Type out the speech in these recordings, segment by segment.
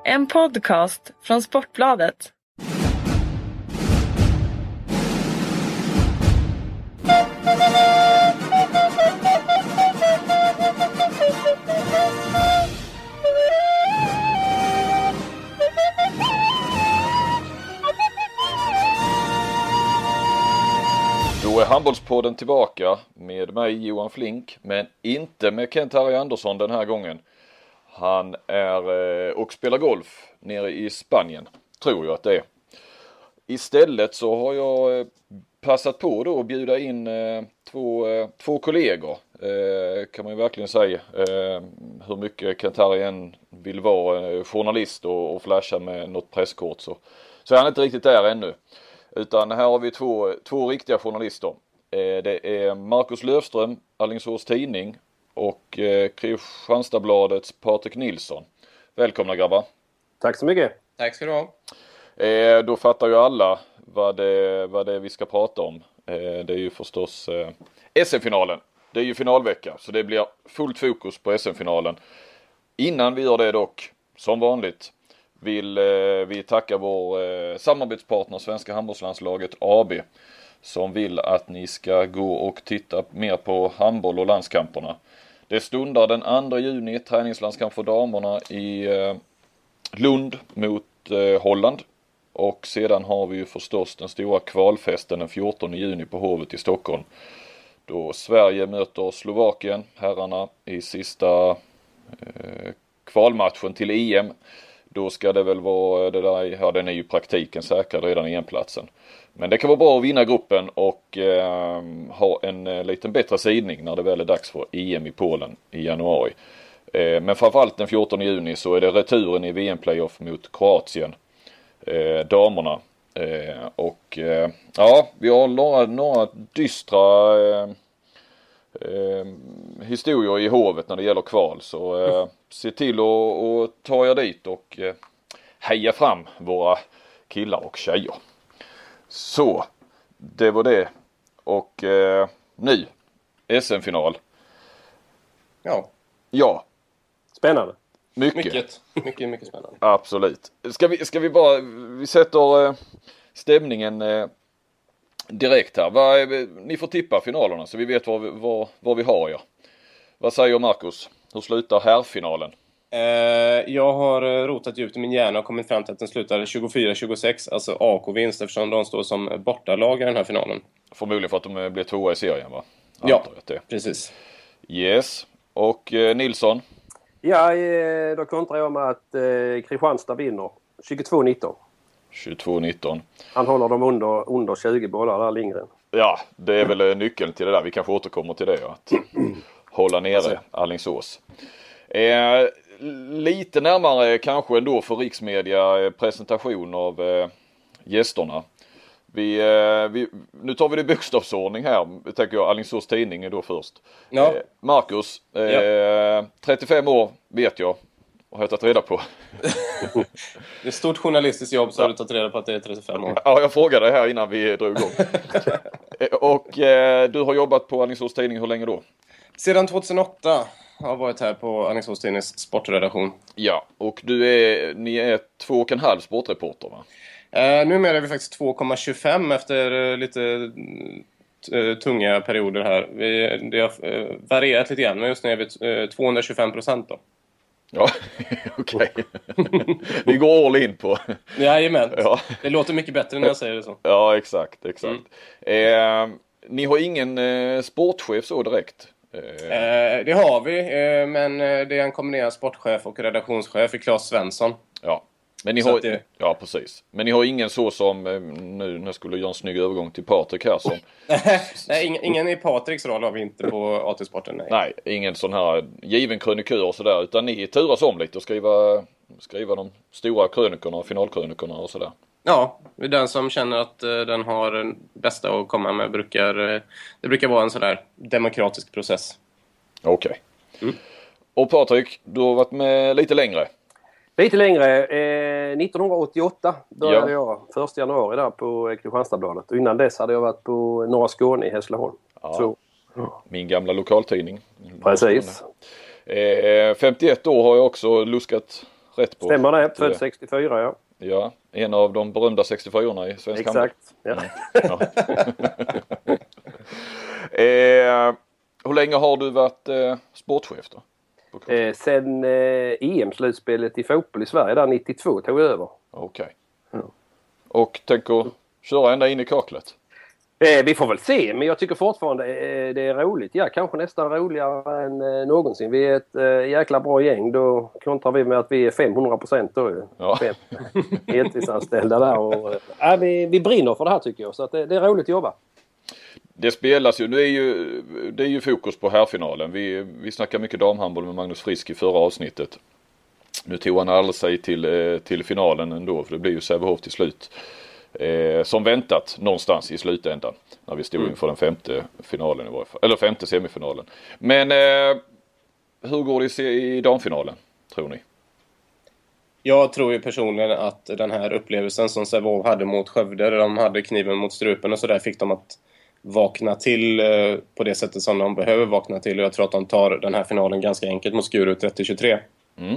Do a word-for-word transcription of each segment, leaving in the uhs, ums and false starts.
En podcast från Sportbladet. Då är Handbollspodden tillbaka med mig Johan Flink, men inte med Kent-Harry Andersson den här gången. Han är och spelar golf nere i Spanien, tror jag att det är. Istället så har jag passat på då att bjuda in två, två kollegor, kan man ju verkligen säga. Hur mycket Kent-Harry än vill vara journalist och, och flasha med något presskort så, så är han inte riktigt där ännu. Utan här har vi två, två riktiga journalister. Det är Marcus Löfström, Alingsås Tidning, och Kristianstadsbladets Patrik Nilsson. Välkomna grabbar. Tack så mycket. Tack ska du ha. Eh, då fattar ju alla vad det, vad det är vi ska prata om. Eh, det är ju förstås eh, S M-finalen. Det är ju finalvecka, så det blir fullt fokus på S M-finalen. Innan vi gör det dock, som vanligt, vill eh, vi tacka vår eh, samarbetspartner Svenska handbollslandslaget A B, som vill att ni ska gå och titta mer på handboll och landskamperna. Det stundar den andra juni, träningslandskamp för damerna i eh, Lund mot eh, Holland. Och sedan har vi ju förstås den stora kvalfesten den fjortonde juni på Hovet i Stockholm. Då Sverige möter Slovakien, herrarna, i sista eh, kvalmatchen till E M. Då ska det väl vara det där, ja, den är ju praktiken säkrad redan i enplatsen. Men det kan vara bra att vinna gruppen och eh, ha en eh, lite bättre sidning när det väl är dags för E M i Polen i januari. Eh, men framförallt den fjortonde juni så är det returen i V M-playoff mot Kroatien, eh, damerna. Eh, och eh, ja, vi har några, några dystra eh, eh, historier i hovet när det gäller kval. Så eh, se till att och ta er dit och eh, heja fram våra killar och tjejer. Så, det var det. Och eh, nu, S M-final. Ja. Ja. Spännande. Mycket. Mycket, mycket, mycket spännande. Absolut. Ska vi, ska vi bara, vi sätter eh, stämningen eh, direkt här. Va, ni får tippa finalerna så vi vet vad vi, vad, vad vi har, ja. Vad säger Marcus? Hur slutar herrfinalen? Eh, jag har rotat djupt i min hjärna och kommit fram till att den slutar tjugofyra tjugosex, alltså A K-vinst, eftersom de står som bortalag i den här finalen. Förmodligen för att de blir tvåa i serien, va? Ja, precis. Yes. Och eh, Nilsson? Ja, eh, då kontrar jag med att eh, Kristianstad vinner tjugotvå nitton. tjugotvå nitton. Han håller dem under, under tjugo bollar där, Lindgren. Ja, det är väl nyckeln till det där. Vi kanske återkommer till det, ja. Att hålla nere Alingsås. Eh, lite närmare kanske ändå för riksmedia eh, presentation av eh, gästerna. Vi, eh, vi, nu tar vi det i bokstavsordning här. Tänker jag, Alingsås Tidning är då först. Ja. Eh, Marcus, eh, ja. trettiofem år vet jag. Har jag tagit reda på. Det är ett stort journalistiskt jobb så har du tagit reda på att det är trettiofem år. Ja, jag frågade här innan vi drog igång. Och eh, du har jobbat på Alingsås Tidning hur länge då? Sedan tjugohundraåtta har jag varit här på Alingsås Tidnings sportredaktion. Ja, och du är, ni är två och en halv sportreporter, va? Eh, numera är vi faktiskt två komma tjugofem efter eh, lite eh, tunga perioder här. Vi, det har eh, varierat lite grann, men just nu är vi eh, tvåhundratjugofem procent då. Ja, okej. Vi går all in på. Jajamän, ja. Det låter mycket bättre när jag säger det så. Ja, exakt, exakt. Mm. Eh, ni har ingen eh, sportchef så direkt? Eh. Eh, det har vi, eh, men det är en kombinerad sportchef och redaktionschef i Claes Svensson. Ja. Men ni så har, det... ja precis. Men ni har ingen så som, nu när skulle göra en snygg övergång till Patrik här som... nej, ingen, ingen i Patriks roll har vi inte på A T-sporten, nej. Nej, ingen sån här given krönikör och sådär, utan ni turas om lite och skriva, skriva de stora krönikorna och finalkrönikorna och sådär. Ja, den som känner att uh, den har den bästa att komma med brukar, uh, det brukar vara en sån där demokratisk process. Okej. Okay. Mm. Och Patrik, du har varit med lite längre. Lite längre. Eh, nittonhundraåttioåtta började ja. jag första januari där på Kristianstadsbladet. Och innan dess hade jag varit på Norra Skåne i Hässleholm. Ja. Så. Min gamla lokaltidning. Precis. Eh, femtioett år har jag också luskat rätt på. Stämmer det, född sextiofyra, ja. Ja, en av de berömda sextiofyrorna i svensk handboll. Exakt, ja. ja. eh, hur länge har du varit eh, sportchef då? Eh, sen eh, E M-slutspelet i fotboll i Sverige där nittiotvå tog jag över. Okej. Okay. Ja. Och tänker köra ända in i kaklet? Eh, vi får väl se, men jag tycker fortfarande eh, det är roligt. Ja, kanske nästan roligare än eh, någonsin. Vi är ett eh, jäkla bra gäng. Då kontrar vi med att vi är femhundra procent då ju. Ja. Fem heltidsanställda där. Och, eh, vi, vi brinner för det här tycker jag. Så att det, det är roligt att jobba. Det spelas ju, nu är ju, det är ju fokus på herrfinalen. Vi, vi snackar mycket damhandboll med Magnus Frisk i förra avsnittet. Nu tog han aldrig sig till, till finalen ändå, för det blir ju Sävehof till slut. Eh, som väntat någonstans i slutändan. När vi stod inför den femte finalen i varje fall. Eller femte semifinalen. Men eh, hur går det i, i damfinalen, tror ni? Jag tror ju personligen att den här upplevelsen som Sävehof hade mot Skövde, där de hade kniven mot strupen och så där, fick de att vakna till eh, på det sättet som de behöver vakna till. Och jag tror att de tar den här finalen ganska enkelt mot Skuru trettio tjugotre. Mm.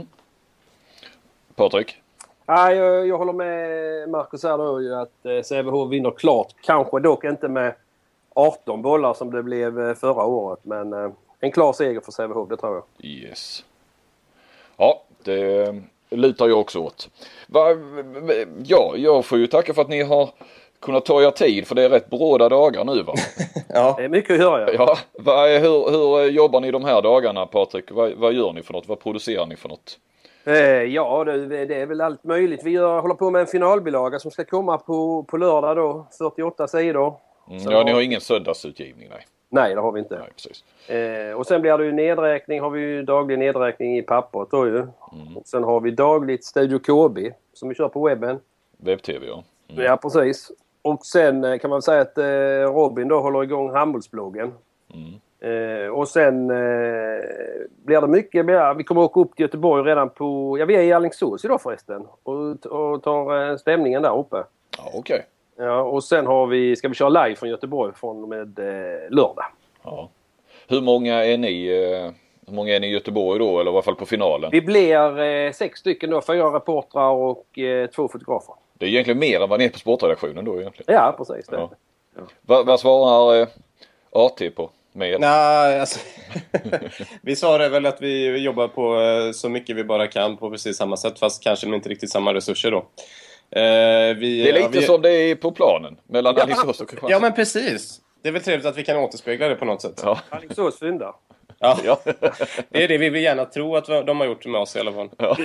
Patrik? Ja, jag, jag håller med Marcus här då ju att eh, Sävehof vinner klart. Kanske dock inte med arton bollar som det blev eh, förra året. Men eh, en klar seger för Sävehof, det tror jag. Yes. Ja, det lutar jag också åt. Va, ja, jag får ju tacka för att ni har kunnat ta er tid, för det är rätt bråda dagar nu, va? Ja. Det är mycket att göra. Ja, va, hur, hur jobbar ni de här dagarna, Patrik? Va, vad gör ni för något? Vad producerar ni för något? Eh, ja, det, det är väl allt möjligt. Vi gör, håller på med en finalbilaga som ska komma på, på lördag då. fyrtioåtta sidor. Mm, ja, ni har ingen söndagsutgivning, nej. Nej, det har vi inte. Nej, precis. Eh, och sen blir det ju nedräkning. Har vi ju daglig nedräkning i pappret då ju. Mm. Och sen har vi dagligt Studio K B som vi kör på webben. Webb-tv, ja. Mm. Ja, precis. Och sen eh, kan man säga att eh, Robin då håller igång handbollsbloggen. Mm. Eh, och sen eh, blir det mycket. Ja, vi kommer åka upp till Göteborg redan på... Ja, vi är i Alingsås idag förresten. Och, och tar eh, stämningen där uppe. Ja, okej. Okay. Ja, och sen har vi, ska vi köra live från Göteborg från med eh, lördag. Ja. Hur många är ni eh, hur många är ni i Göteborg då, eller i alla fall på finalen? Vi blir eh, sex stycken då, fyra reportrar och eh, två fotografer. Det är egentligen mer än vad ni är på sportredaktionen då egentligen. Ja, precis. Det. Ja. Ja. Vad, vad svarar eh, A T på? Med? Nej, alltså, vi sa det väl att vi jobbar på eh, så mycket vi bara kan på precis samma sätt, fast kanske med inte riktigt samma resurser då. Eh, vi, det är lite ja, vi... som det är på planen mellan ja, Alingsås och Kristianstad. Ja, men precis. Det är väl trevligt att vi kan återspegla det på något sätt. Ja. Alingsås syndar. Ja. ja, det är det vi vill gärna tro att de har gjort med oss i alla fall. Ja,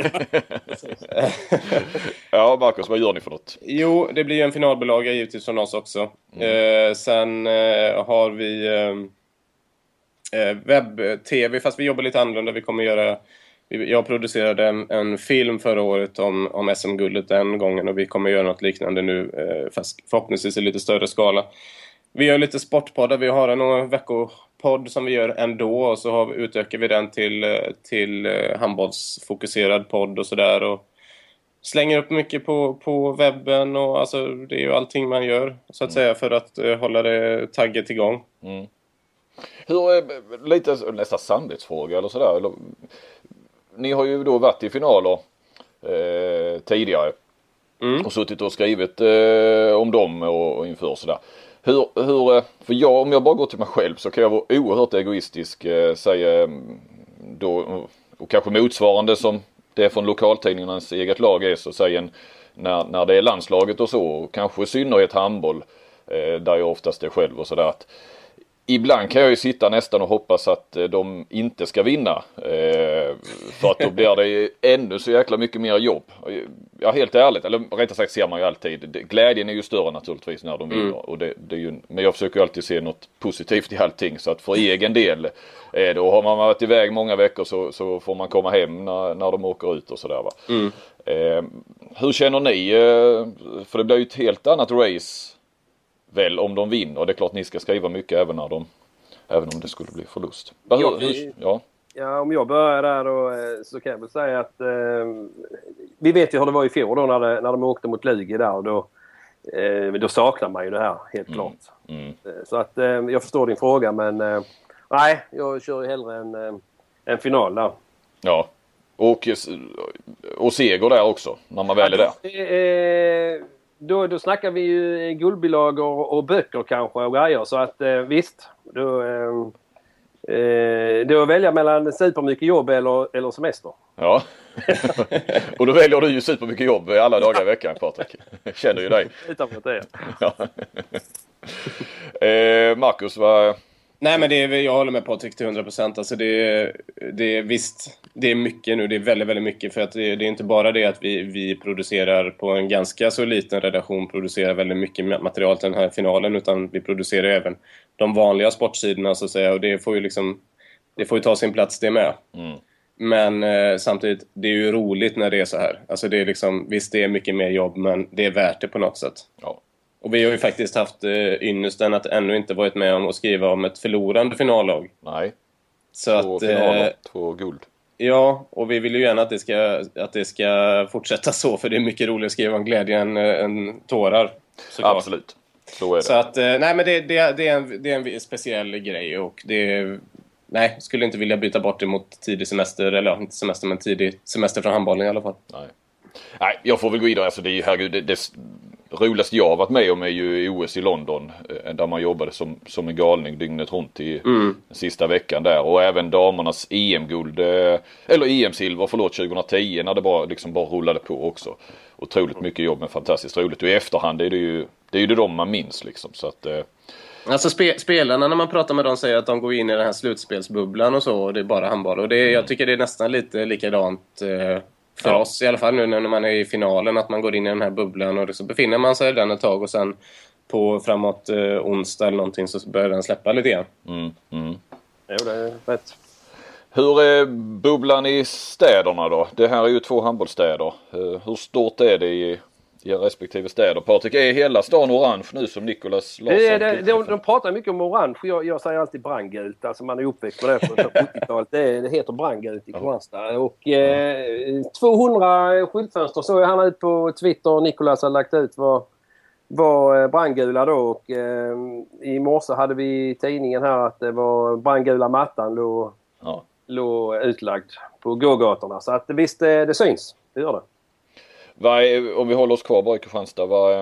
ja Marcus, vad gör ni för något? Jo, det blir en finalbilaga givetvis från oss också. Mm. Eh, sen eh, har vi eh, webb-tv, fast vi jobbar lite annorlunda. Vi kommer göra... Jag producerade en, en film förra året om, om S M-guldet den gången, och vi kommer göra något liknande nu, eh, fast förhoppningsvis i lite större skala. Vi gör lite sportpoddar, vi har en veckopodd som vi gör ändå, och så har vi, utökar vi den till, till handbollsfokuserad podd och sådär, och slänger upp mycket på, på webben, och alltså, det är ju allting man gör så att mm. säga för att uh, hålla det tagget igång. Mm. Hur är, lite nästan samvetsfråga eller sådär, eller, ni har ju då varit i finaler eh, tidigare mm. och suttit och skrivit eh, om dem och, och inför sådär. Hur, hur, för jag, om jag bara går till mig själv så kan jag vara oerhört egoistisk, eh, säga då, och kanske motsvarande som det från lokaltidningarnas eget lag är, så säger en, när, när det är landslaget och så, och kanske i synnerhet handboll, eh, där jag oftast är själv och sådär, att ibland kan jag ju sitta nästan och hoppas att de inte ska vinna. Eh, för att då blir det ännu så jäkla mycket mer jobb. Ja, helt ärligt. Eller rättare sagt ser man ju alltid. Glädjen är ju större naturligtvis när de vinner. Mm. Och det, det är ju, men jag försöker alltid se något positivt i allting. Så att för egen del, eh, då har man varit iväg många veckor så, så får man komma hem när, när de åker ut och sådär, va. Mm. Eh, hur känner ni? Eh, för det blir ju ett helt annat race väl om de vinner, och det är klart ni ska skriva mycket även när de, även om det skulle bli förlust. Hur, ja, vi, ja. ja, om jag börjar där då, så kan jag väl säga att eh, vi vet ju hur det var i fjol då när, det, när de åkte mot Lugi där, och då, eh, då saknar man ju det här helt mm. klart. Mm. Så att eh, jag förstår din fråga, men eh, nej, jag kör ju hellre en, en final där. Ja. Och, och seger där också, när man väl är där. Eh, då, då snackar vi ju guldbilagor och, och böcker kanske och grejer. Så att eh, visst, då, eh, eh, då välja mellan supermycket jobb eller, eller semester. Ja, och då väljer du ju supermycket jobb alla dagar i veckan, Patrik. Känner ju dig. Utanför det. Ja. eh, Marcus, vad... Nej, men det är, jag håller med Patrik till hundra procent. Alltså det är, det är visst, det är mycket nu. Det är väldigt, väldigt mycket. För att det, det är inte bara det att vi, vi producerar på en ganska så liten redaktion, producerar väldigt mycket material till den här finalen. Utan vi producerar även de vanliga sportsidorna, så att säga. Och det får ju liksom, det får ju ta sin plats det med. Mm. Men eh, samtidigt, det är ju roligt när det är så här. Alltså det är liksom, visst det är mycket mer jobb, men det är värt det på något sätt. Ja. Och vi har ju faktiskt haft eh, ynnesten att ännu inte varit med om att skriva om ett förlorande finallag. Nej. Så två att, finaler, eh, två guld. Ja, och vi vill ju gärna att det ska, att det ska fortsätta så. För det är mycket roligare att skriva om glädje än, än tårar. Såklart. Absolut. Så är det. Så att, eh, nej men det, det, det, är en, det är en speciell grej. Och det nej, skulle inte vilja byta bort det mot tidig semester. Eller inte semester, men tidig semester från handbollen i alla fall. Nej. Nej, jag får väl gå vidare. Alltså det är ju, herregud, det, det roligaste jag har varit med om är ju i O S i London, där man jobbade som, som en galning dygnet runt i mm. den sista veckan där. Och även damernas E M-guld, eller E M-silver, förlåt, tjugohundratio, när det bara, liksom bara rullade på också. Otroligt mycket jobb, men fantastiskt roligt. Och i efterhand är det ju det, är ju det de man minns liksom. Så att, eh... Alltså spe, spelarna, när man pratar med dem, säger att de går in i den här slutspelsbubblan och så, och det är bara handboll. Och det, mm. jag tycker det är nästan lite likadant... Eh... För ja. oss i alla fall nu när man är i finalen, att man går in i den här bubblan och så befinner man sig där ett tag och sen på framåt eh, onsdag eller någonting så börjar den släppa lite grann. Mm, mm. Jo, det är rätt. Hur är bubblan i städerna då? Det här är ju två handbollsstäder. Hur stort är det i, i respektive städer? Patrik, är hela stan orange nu som Nicolas Larsson? Det, det, de, de pratar mycket om orange. Jag, jag säger alltid brandgult. Alltså man är uppväxt med det från sjuttiotalet. Det, det heter brandgult i Kristianstad. Och eh, tvåhundra skyltfönster såg han ut på Twitter. Nicolas har lagt ut vad var brandgula då. Och eh, i morse hade vi i tidningen här att det var brandgula mattan låg, ja. låg utlagd på gågatorna. Så att visst, det, det syns. Det gör det. Vad är, om vi håller oss kvar bara i Kristianstad, vad,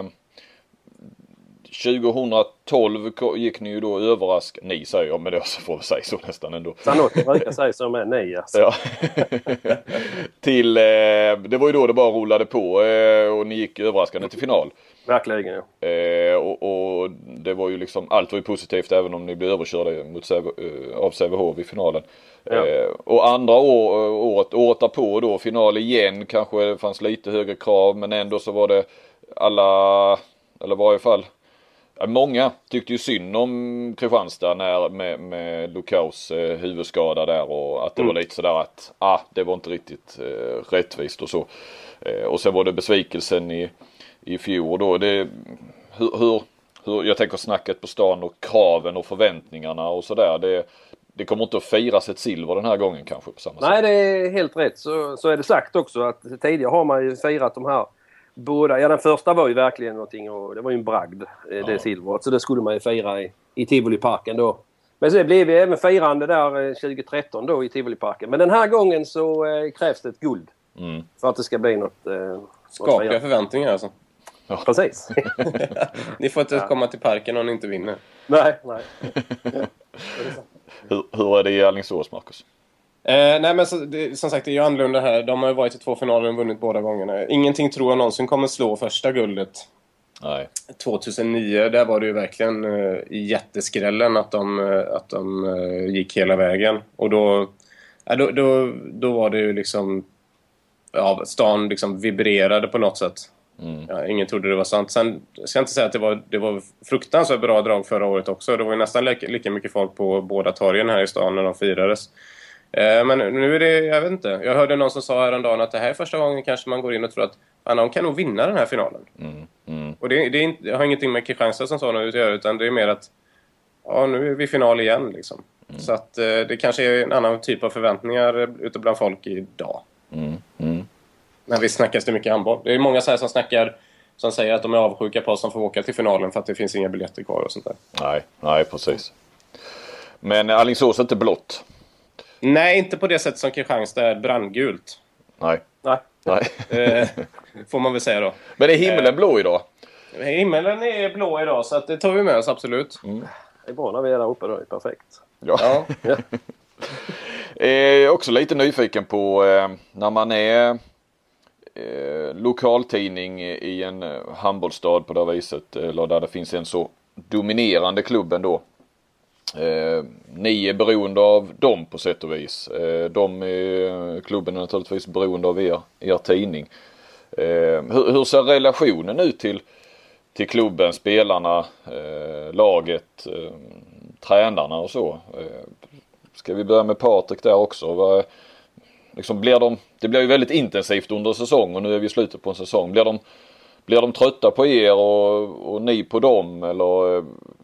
tjugohundratolv gick ni ju då överrask, ni säger jag, men det får vi säga så nästan ändå. Sanotti brukar säga som är ni alltså. Ja. till, eh, det var ju då det bara rullade på eh, och ni gick överraskande till final. Verkligen, ja. Eh, och, och det var ju liksom, allt var ju positivt även om ni blev överkörda mot C V, eh, av C V H vid finalen. Ja. Eh, och andra år, året, året därpå då, final igen, kanske det fanns lite högre krav, men ändå så var det alla, eller i varje fall många tyckte ju synd om Kristianstad när, med, med Lukaus eh, huvudskada där, och att det mm. var lite sådär att ah, det var inte riktigt eh, rättvist och så. Eh, och sen var det besvikelsen i, i fjol då. Det, hur, hur, hur, jag tänker snacket på stan och kraven och förväntningarna och sådär. Det, det kommer inte att firas ett silver den här gången kanske på samma sätt. Nej, det är helt rätt. Så, så är det sagt också att tidigare har man ju firat de här båda. Ja, den första var ju verkligen någonting, och det var ju en bragd, det ja. silvret. Så det skulle man ju fira i, i Tivoliparken då. Men så blev vi även firande där tjugohundratretton då i Tivoliparken. Men den här gången så eh, krävs det ett guld. Mm. För att det ska bli något... Eh, Skakiga något förväntningar alltså. Ja. Precis. Ni får inte ja. komma till parken om ni inte vinner. Nej, nej. hur, hur är det i Alingsås, Marcus? Eh, nej men så, det, som sagt, det är ju annorlunda här. De har ju varit i två finaler och vunnit båda gångerna. Ingenting tror jag någonsin kommer slå första guldet. Nej. tjugohundranio, där var det ju verkligen eh, jätteskrällen att de, att de eh, gick hela vägen. Och då, ja, då, då, då var det ju liksom... Ja, stan liksom vibrerade på något sätt. Mm. Ja, ingen trodde det var sant. Sen ska jag inte säga att det var, det var fruktansvärt bra drag förra året också. Det var ju nästan lika, lika mycket folk på båda torgen här i stan när de firades. Eh, men nu är det, jag vet inte. Jag hörde någon som sa häromdagen att det här är första gången kanske man går in och tror att de kan nog vinna den här finalen. Mm. Mm. Och det, det, är inte, det har ingenting med Kristianstad som sådana att göra, utan det är mer att ja, nu är vi final igen liksom. Mm. Så att eh, det kanske är en annan typ av förväntningar ute bland folk idag. Mm. Mm. Men vi snackas det mycket handboll. Det är många så här som snackar, som säger att de är avsjuka på oss som får åka till finalen för att det finns inga biljetter kvar och sånt där. Nej, nej precis. Men Alingsås är inte blått. Nej, inte på det sätt som Kristianstad är brandgult. Nej. Nej. Nej. eh, får man väl säga då. Men är himlen eh, blå idag? Himlen är blå idag, så att det tar vi med oss absolut. Mm. Det är bra när vi är där uppe då, det är perfekt. Ja. ja. Jag är också lite nyfiken på eh, när man är eh, lokaltidning i en eh, handbollsstad på det viset, eller där det finns en så dominerande klubb ändå. Eh, ni är beroende av dem på sätt och vis. Eh, de är, klubben är naturligtvis beroende av er, er tidning. Eh, hur, hur ser relationen ut till, till klubben, spelarna, eh, laget, eh, tränarna och så? Eh, ska vi börja med Patrik där också? Vad, liksom blir de, det blir ju väldigt intensivt under säsong och nu är vi i slutet på en säsong. Blir de, blir de trötta på er och, och ni på dem? Eller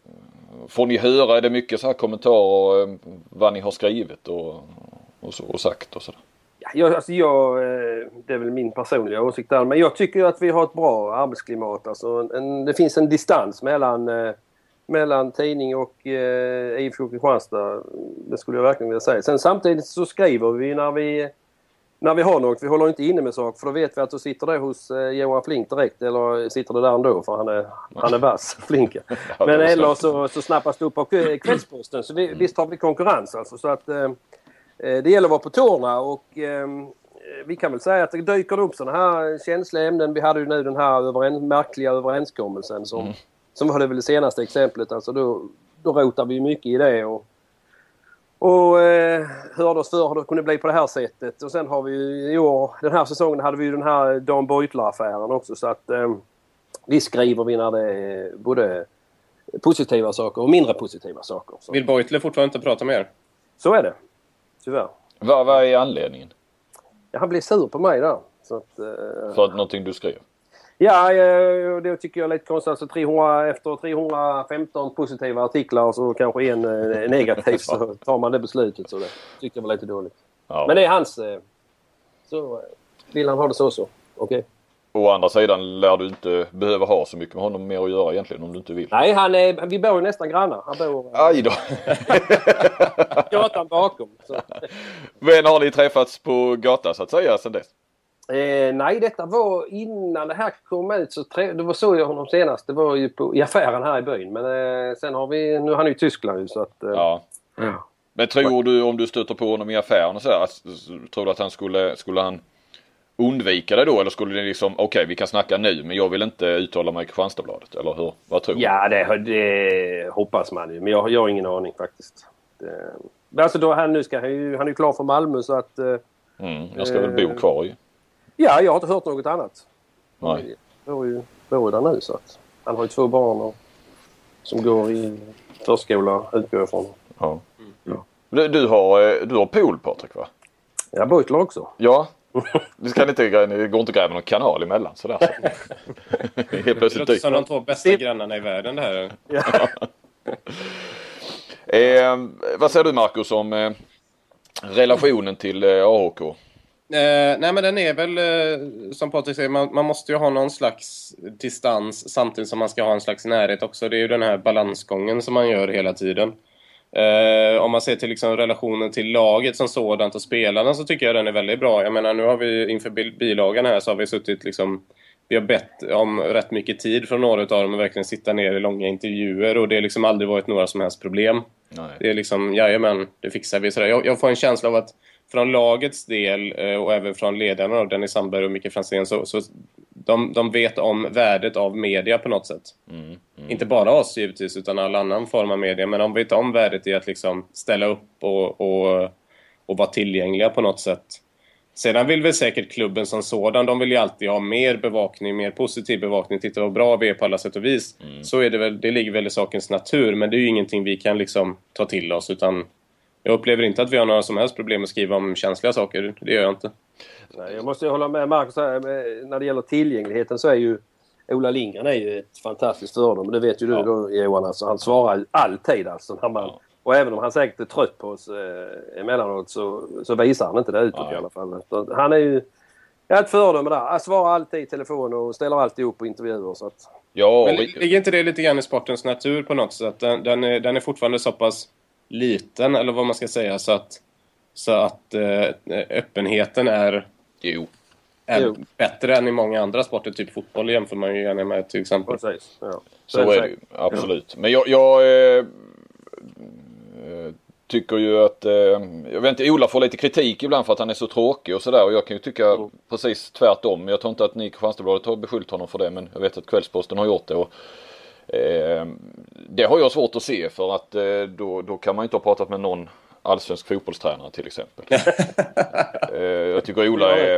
får ni höra, är det mycket så här kommentarer vad ni har skrivit och, och, så, och sagt och sådär? Ja, jag, alltså jag, det är väl min personliga åsikt där, men jag tycker att vi har ett bra arbetsklimat. Alltså en, det finns en distans mellan, mellan tidning och eh, I F K Kristianstad, det skulle jag verkligen vilja säga. Sen samtidigt så skriver vi när vi när vi har något, vi håller inte inne med saker, för då vet vi att du sitter där hos eh, Johan Flink direkt, eller sitter det där ändå för han är, han är vass, Flink. Men eller så, så snappas det upp av Kvällsposten, så vi, visst har vi konkurrens alltså, så att eh, det gäller att vara på tårna och eh, vi kan väl säga att det dyker upp sådana här känsliga ämnen. Vi hade ju nu den här överens, märkliga överenskommelsen som, mm. som var det väl det senaste exemplet, alltså då, då rotar vi mycket i det och Och eh, hörde oss för hur det kunde bli på det här sättet. Och sen har vi ju i år, den här säsongen hade vi ju den här Dan Beutler-affären också. Så att eh, vi skriver vi när det är både positiva saker och mindre positiva saker. Så. Vill Beutler fortfarande inte prata med er? Så är det, tyvärr. Vad, vad är anledningen? Ja, han blev sur på mig där. Så att, eh, för att någonting du skrev? Ja, det tycker jag är lite konstigt. Alltså trehundra, efter trehundrafemton positiva artiklar så kanske en negativ så tar man det beslutet. Så det tycker jag var lite dåligt. Ja. Men det är hans. Så vill han ha det så så. Okej. Okay. Å andra sidan lär du inte behöva ha så mycket med honom mer att göra egentligen om du inte vill. Nej, han är, vi bor ju nästan grannar. Han bor... Aj då. Gatan bakom. Så. Men har ni träffats på gatan så att säga sedan dess? Eh, nej, detta var innan det här kom ut. Så tre, det var så jag honom senast. Det var ju på, i affären här i byn. Men eh, sen har vi, nu är han ju i Tyskland. Så att, eh, ja. ja. Men tror du, om du stöter på honom i affären och så här, tror du att han skulle, skulle han undvika det då? Eller skulle det liksom, okej okay, vi kan snacka nu men jag vill inte uttala mig i Kristianstadsbladet? Eller hur? Vad tror du? Ja, det, det hoppas man ju. Men jag, jag har ingen aning faktiskt. Det, alltså då, han, nu ska, han, ju, han är ju klar för Malmö så att... Eh, mm, jag ska eh, väl bo kvar ju. Ja, jag har inte hört något annat. Nej. Han bor ju bor där nu så att han har ju två barn och, som går i förskola utgår jag från. Ja. Mm. Ja. Du, du har du har pool, Patrik, va? Ja, Beutler också. Ja. Vi ska inte det går inte att gräva någon kanal emellan sådär. Helt plötsligt det låter som de två bästa grannarna i världen det här. Ja. eh, vad säger du, Marcus, om eh, relationen till eh, A H K? Eh, nej men den är väl eh, som Patrik säger, man, man måste ju ha någon slags distans samtidigt som man ska ha en slags närhet också. Det är ju den här balansgången som man gör hela tiden. Eh, om man ser till liksom relationen till laget som sådant och spelarna så tycker jag den är väldigt bra. Jag menar nu har vi inför bil- bilagan här så har vi suttit liksom, vi har bett om rätt mycket tid från några av dem att verkligen sitta ner i långa intervjuer och det har liksom aldrig varit några som helst problem. Nej. Det är liksom, jajamän, det fixar vi. Sådär. Jag, jag får en känsla av att från lagets del och även från ledarna av Dennis Sandberg och Micke Franzén så, så de, de vet om värdet av media på något sätt. Mm, mm. Inte bara oss givetvis utan all annan form av media, men de vet om värdet i att liksom ställa upp och, och, och vara tillgängliga på något sätt. Sedan vill väl säkert klubben som sådan, de vill ju alltid ha mer bevakning, mer positiv bevakning, titta vad bra vi är på alla sätt och vis. Mm. Så är det väl, det ligger väl i sakens natur, men det är ju ingenting vi kan liksom ta till oss utan jag upplever inte att vi har några som helst problem att skriva om känsliga saker. Det gör jag inte. Nej, jag måste hålla med Marcus här. När det gäller tillgängligheten så är ju Ola Lindgren är ju ett fantastiskt föredöme. Det vet ju ja. du då, Johan. Alltså, han svarar alltid. Alltså, när man, ja. Och även om han säkert är trött på oss eh, emellanåt så, så visar han inte det utåt i alla fall. Så, han är ju ja, ett föredöme där. Han svarar alltid i telefon och ställer alltid upp på intervjuer. Så att... ja, men ligger inte det lite grann i sportens natur på något sätt? Den, den, är, den är fortfarande så pass liten eller vad man ska säga så att, så att eh, öppenheten är jo. är Jo. bättre än i många andra sporter, typ fotboll jämför man ju gärna med till exempel. Precis. Ja. Så är det ju, absolut. Men jag, jag eh, eh, tycker ju att, eh, jag vet inte, Ola får lite kritik ibland för att han är så tråkig och sådär. Och jag kan ju tycka mm. precis tvärtom. Jag tror inte att ni i Kristianstadsbladet har beskyllt honom för det, men jag vet att Kvällsposten har gjort det. Och, eh, det har jag svårt att se, för att eh, då, då kan man inte ha pratat med någon allsvensk fotbollstränare till exempel. eh, jag tycker Ola är,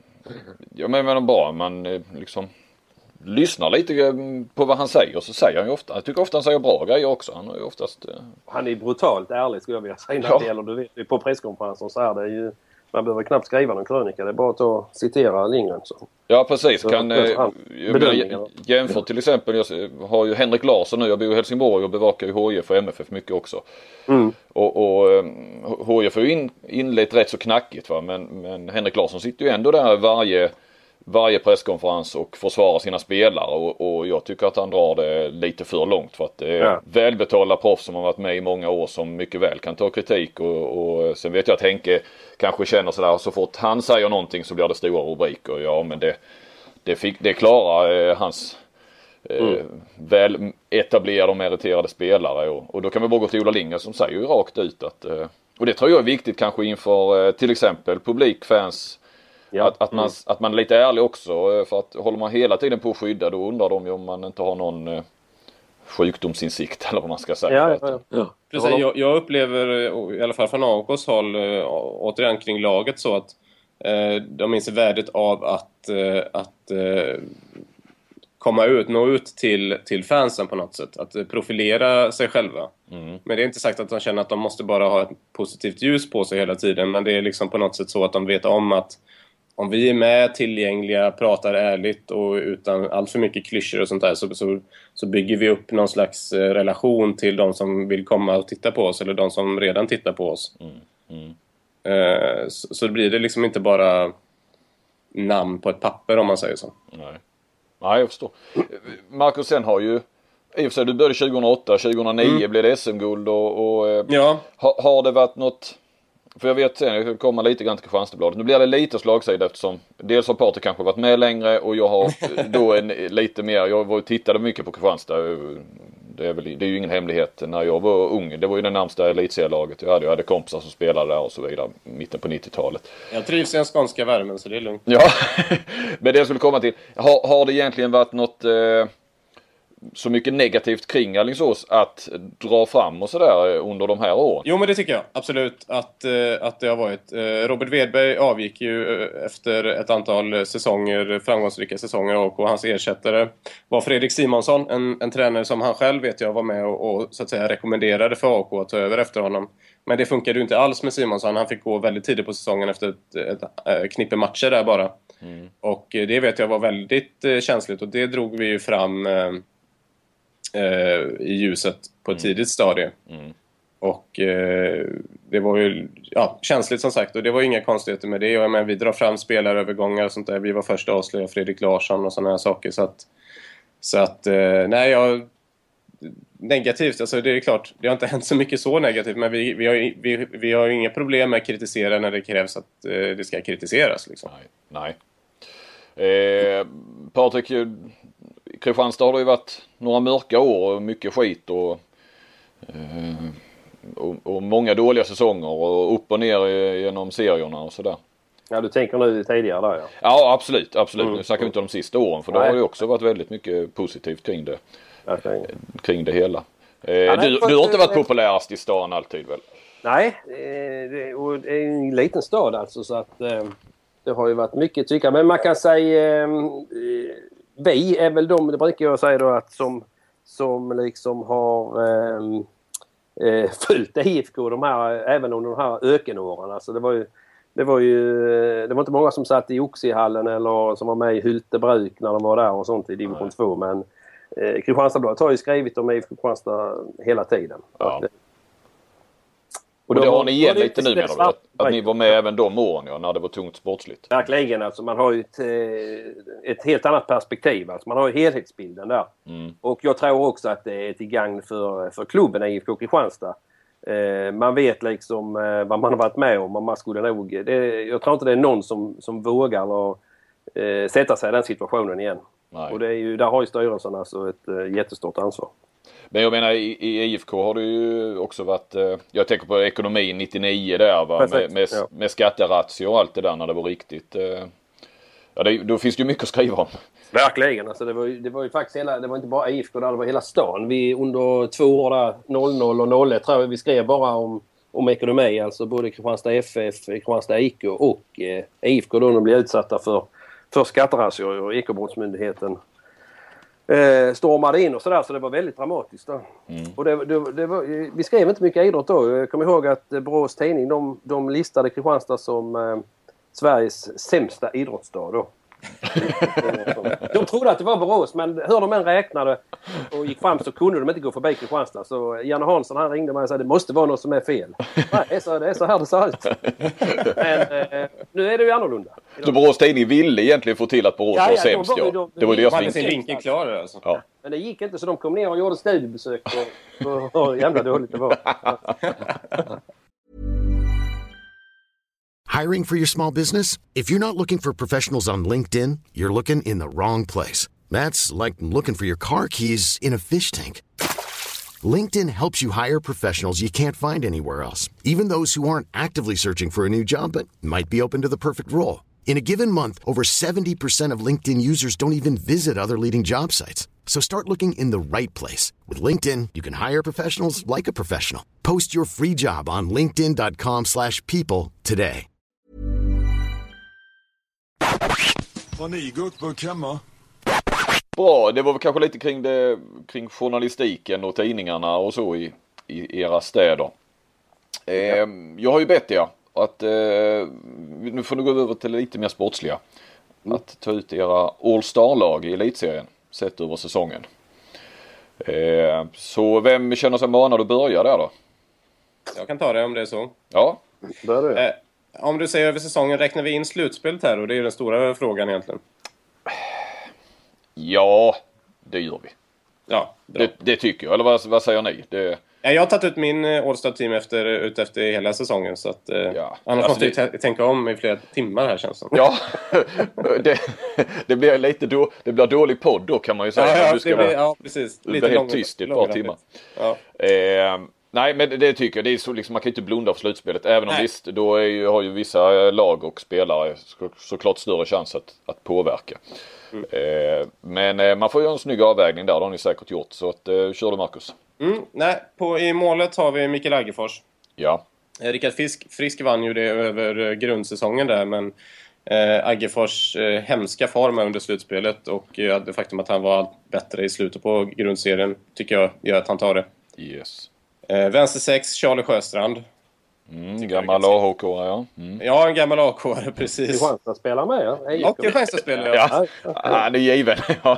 jag menar bra, man eh, liksom lyssnar lite på vad han säger, så säger han ju ofta, jag tycker ofta han säger bra grejer också. Han är ju oftast eh... han är brutalt ärlig, skulle jag vilja säga, när ja. det gäller, du vet, på presskonferensen så är det ju, man behöver knappt skriva någon krönika, det är bara att ta, citera Lindgren så. Ja, precis. Så, kan eh, jag jämför till exempel, jag har ju Henrik Larsson nu, jag bor i Helsingborg och bevakar ju H I F och M F F mycket också. Mm. Och, och H I F har ju in, inlett rätt så knackigt, va, men, men Henrik Larsson sitter ju ändå där varje varje presskonferens och försvarar sina spelare, och, och jag tycker att han drar det lite för långt, för att det är ja. välbetalda proffs som har varit med i många år som mycket väl kan ta kritik, och, och sen vet jag att Henke kanske känner sådär, så fort han säger någonting så blir det stora rubriker. Ja, men det, det, fick, det klarar eh, hans eh, mm. väl etablerade och meriterade spelare, och, och då kan vi bara gå till Ola Lindgren som säger ju rakt ut att, eh, och det tror jag är viktigt kanske inför eh, till exempel publik, fans. Ja. Att, att, man, mm. att man är lite ärlig också, för att håller man hela tiden på att skydda, då undrar de ju om man inte har någon eh, sjukdomsinsikt eller vad man ska säga. Ja, ja, ja. Ja. Precis, jag, jag upplever i alla fall från A K:s håll återigen kring laget så att eh, de inser värdet av att, eh, att eh, komma ut, nå ut till, till fansen på något sätt. Att profilera sig själva. Mm. Men det är inte sagt att de känner att de måste bara ha ett positivt ljus på sig hela tiden, men det är liksom på något sätt så att de vet om att om vi är med, tillgängliga, pratar ärligt och utan allt för mycket klyschor och sånt där, så, så, så bygger vi upp någon slags relation till de som vill komma och titta på oss, eller de som redan tittar på oss. Mm. Mm. Eh, så, så blir det liksom inte bara namn på ett papper, om man säger så. Nej, Nej jag förstår. Marcus, sen har ju, i och för sig, du började tjugohundraåtta, tjugohundranio mm. blev det S M-guld, och, och ja. har, har det varit något... För jag vet sen, jag ska komma lite grann till Kristianstadsbladet. Nu blir det lite slagsida eftersom dels har Patrik kanske varit med längre, och jag har då en lite mer, jag var och tittade mycket på Kristianstad. Det är, väl, det är ju ingen hemlighet, när jag var ung. Det var ju det närmsta elitserielaget jag hade. Jag hade kompisar som spelade där och så vidare, mitten på nittiotalet. Jag trivs i den skånska värmen, så det är lugnt. Ja, men det jag skulle komma till. Har, har det egentligen varit något... Eh, så mycket negativt kring Alingsås att dra fram och sådär under de här åren? Jo, men det tycker jag absolut att, att det har varit. Robert Wedberg avgick ju efter ett antal säsonger, framgångsrika säsonger, och hans ersättare var Fredrik Simonsson, en, en tränare som han själv vet jag var med och, och så att säga rekommenderade för A K att ta över efter honom. Men det funkade ju inte alls med Simonsson. Han fick gå väldigt tidigt på säsongen efter ett, ett, ett knippe matcher där bara. Mm. Och det vet jag var väldigt känsligt, och det drog vi ju fram i ljuset på ett mm. tidigt stadie. Mm. Och eh, det var ju ja, känsligt som sagt, och det var inga konstigheter med det. Jag menar, vi drar fram spelarövergångar och sånt där. Vi var först att avslöja Fredrik Larsson och såna här saker, så att så att eh, nej, jag negativt, alltså det är klart, det har inte hänt så mycket så negativt, men vi, vi, har, vi, vi har inga problem med att kritisera när det krävs att eh, det ska kritiseras liksom. Nej, nej. Eh, Patrik, Kristianstad har det ju varit några mörka år och mycket skit och, eh, och, och många dåliga säsonger och upp och ner genom serierna och sådär. Ja, du tänker nu tidigare där, ja. Ja, absolut, absolut. Mm. Nu snackar vi inte om de sista åren, för då Nej. har det också varit väldigt mycket positivt kring det. Okay. Kring det hela. Eh, ja, du, du har inte varit populärast i stan alltid väl? Nej, eh, det, och det är en liten stad alltså, så att eh, det har ju varit mycket tycka. Men man kan säga eh, vi är väl de, det brukar jag säga då, att som, som liksom har eh, följt I F K de här, även under de här ökenåren. Alltså det var ju Det var ju det var inte många som satt i Oxiehallen eller som var med i Hyltebruk när de var där och sånt i division två, men eh, Kristianstadsbladet har ju skrivit om I F K Kristianstad hela tiden. Ja. Att, och, och det har ni igen lite nu, menar du? Att, att ni var med även de åren, ja, när det var tungt sportsligt. Verkligen, alltså man har ju ett, ett helt annat perspektiv. Alltså man har ju helhetsbilden där. Mm. Och jag tror också att det är till gagn för, för klubben I F K Kristianstad. Eh, man vet liksom eh, vad man har varit med om, och man skulle nog, det, jag tror inte det är någon som, som vågar eller eh, sätta sig i den situationen igen. Nej. Och det är ju, där har ju styrelsen alltså ett eh, jättestort ansvar. Men jag menar i, i I F K har det ju också varit, eh, jag tänker på ekonomin nittionio där va, med, med, ja. med skatteratio och allt det där när det var riktigt. Eh, ja, det, då finns det ju mycket att skriva om. Verkligen, alltså det var ju, det var ju faktiskt hela, det var inte bara I F K där, det var hela stan. Vi under två år där, noll noll och noll ett tror jag vi skrev bara om, om ekonomi, alltså både Kristianstad F F, Kristianstad I K och eh, I F K då de blev utsatta för, för skatterazzior och Ekobrottsmyndigheten eh, stormade in och sådär, så det var väldigt dramatiskt då. Mm. Och det, det, det var, vi skrev inte mycket idrott då. Jag kommer ihåg att Borås Tidning, de, de listade Kristianstad som eh, Sveriges sämsta idrottsstad då. De trodde att det var Borås, men hur de än räknade och gick fram så kunde de inte gå förbi Kristianstad. Så Janne Hansson han ringde mig och sa det måste vara något som är fel. Nej, det är så, det är så här det ser ut. Men eh, nu är det ju annorlunda. Så Borås Tidning ville egentligen få till att Borås ja, var ja, sämst. De, de, de, det var deras vinkel. vinkel klar alltså. Ja. Men det gick inte så de kom ner och gjorde studiebesök och, och, och jävla dåligt det var. Hiring for your small business? If you're not looking for professionals on LinkedIn, you're looking in the wrong place. That's like looking for your car keys in a fish tank. LinkedIn helps you hire professionals you can't find anywhere else, even those who aren't actively searching for a new job but might be open to the perfect role. In a given month, over seventy percent of LinkedIn users don't even visit other leading job sites. So start looking in the right place. With LinkedIn, you can hire professionals like a professional. Post your free job on linkedin dot com slash people today. Har ni guckburk hemma? Bra, det var väl kanske lite kring, det, kring journalistiken och tidningarna och så i, i era städer. Eh, ja. Jag har ju bett er att, eh, nu får ni gå över till lite mer sportsliga. Mm. Att ta ut era All-Star-lag i elitserien sett över säsongen. Eh, så vem känner sig manad att börja där då? Jag kan ta det om det är så. Ja. Där är det. Eh, om du säger över säsongen, räknar vi in slutspelet här? Och det är ju den stora frågan egentligen. Ja, det gör vi. Ja, det, det tycker jag. Eller vad, vad säger ni? Det... Ja, jag har tagit ut min All-Star-team efter, ut efter hela säsongen. Så att, ja. Annars alltså måste det... jag tänka om i flera timmar här känns det. Ja, det, det blir lite då, det blir dålig podd då kan man ju säga. Ja, ja, du ska det blir, vara, ja precis. Du blir helt lång, tyst i ett par timmar. Ja. Eh, nej, men det tycker jag. Det är så, liksom, man kan inte blunda för slutspelet. Även om nej. visst, då är ju, har ju vissa lag och spelare så, såklart större chans att, att påverka. Mm. Eh, men eh, man får ju en snygg avvägning där, det har ni säkert gjort. Så att, eh, kör du Marcus. Mm, nej, på, i målet har vi Mikael Aggefors. Ja. Eh, Rickard Frisk, Frisk vann ju det över grundsäsongen där, men eh, Aggefors eh, hemska form under slutspelet och eh, det faktum att han var bättre i slutet på grundserien tycker jag gör att han tar det. Yes. Eh, vänster sex, Charlie Sjöstrand. Mm, gammal A H K, ja. Mm. Ja, en gammal A K, precis. Kristianstad spelar med, ja. Och Kristianstad spelar, ja. Ja, han är given. Ja.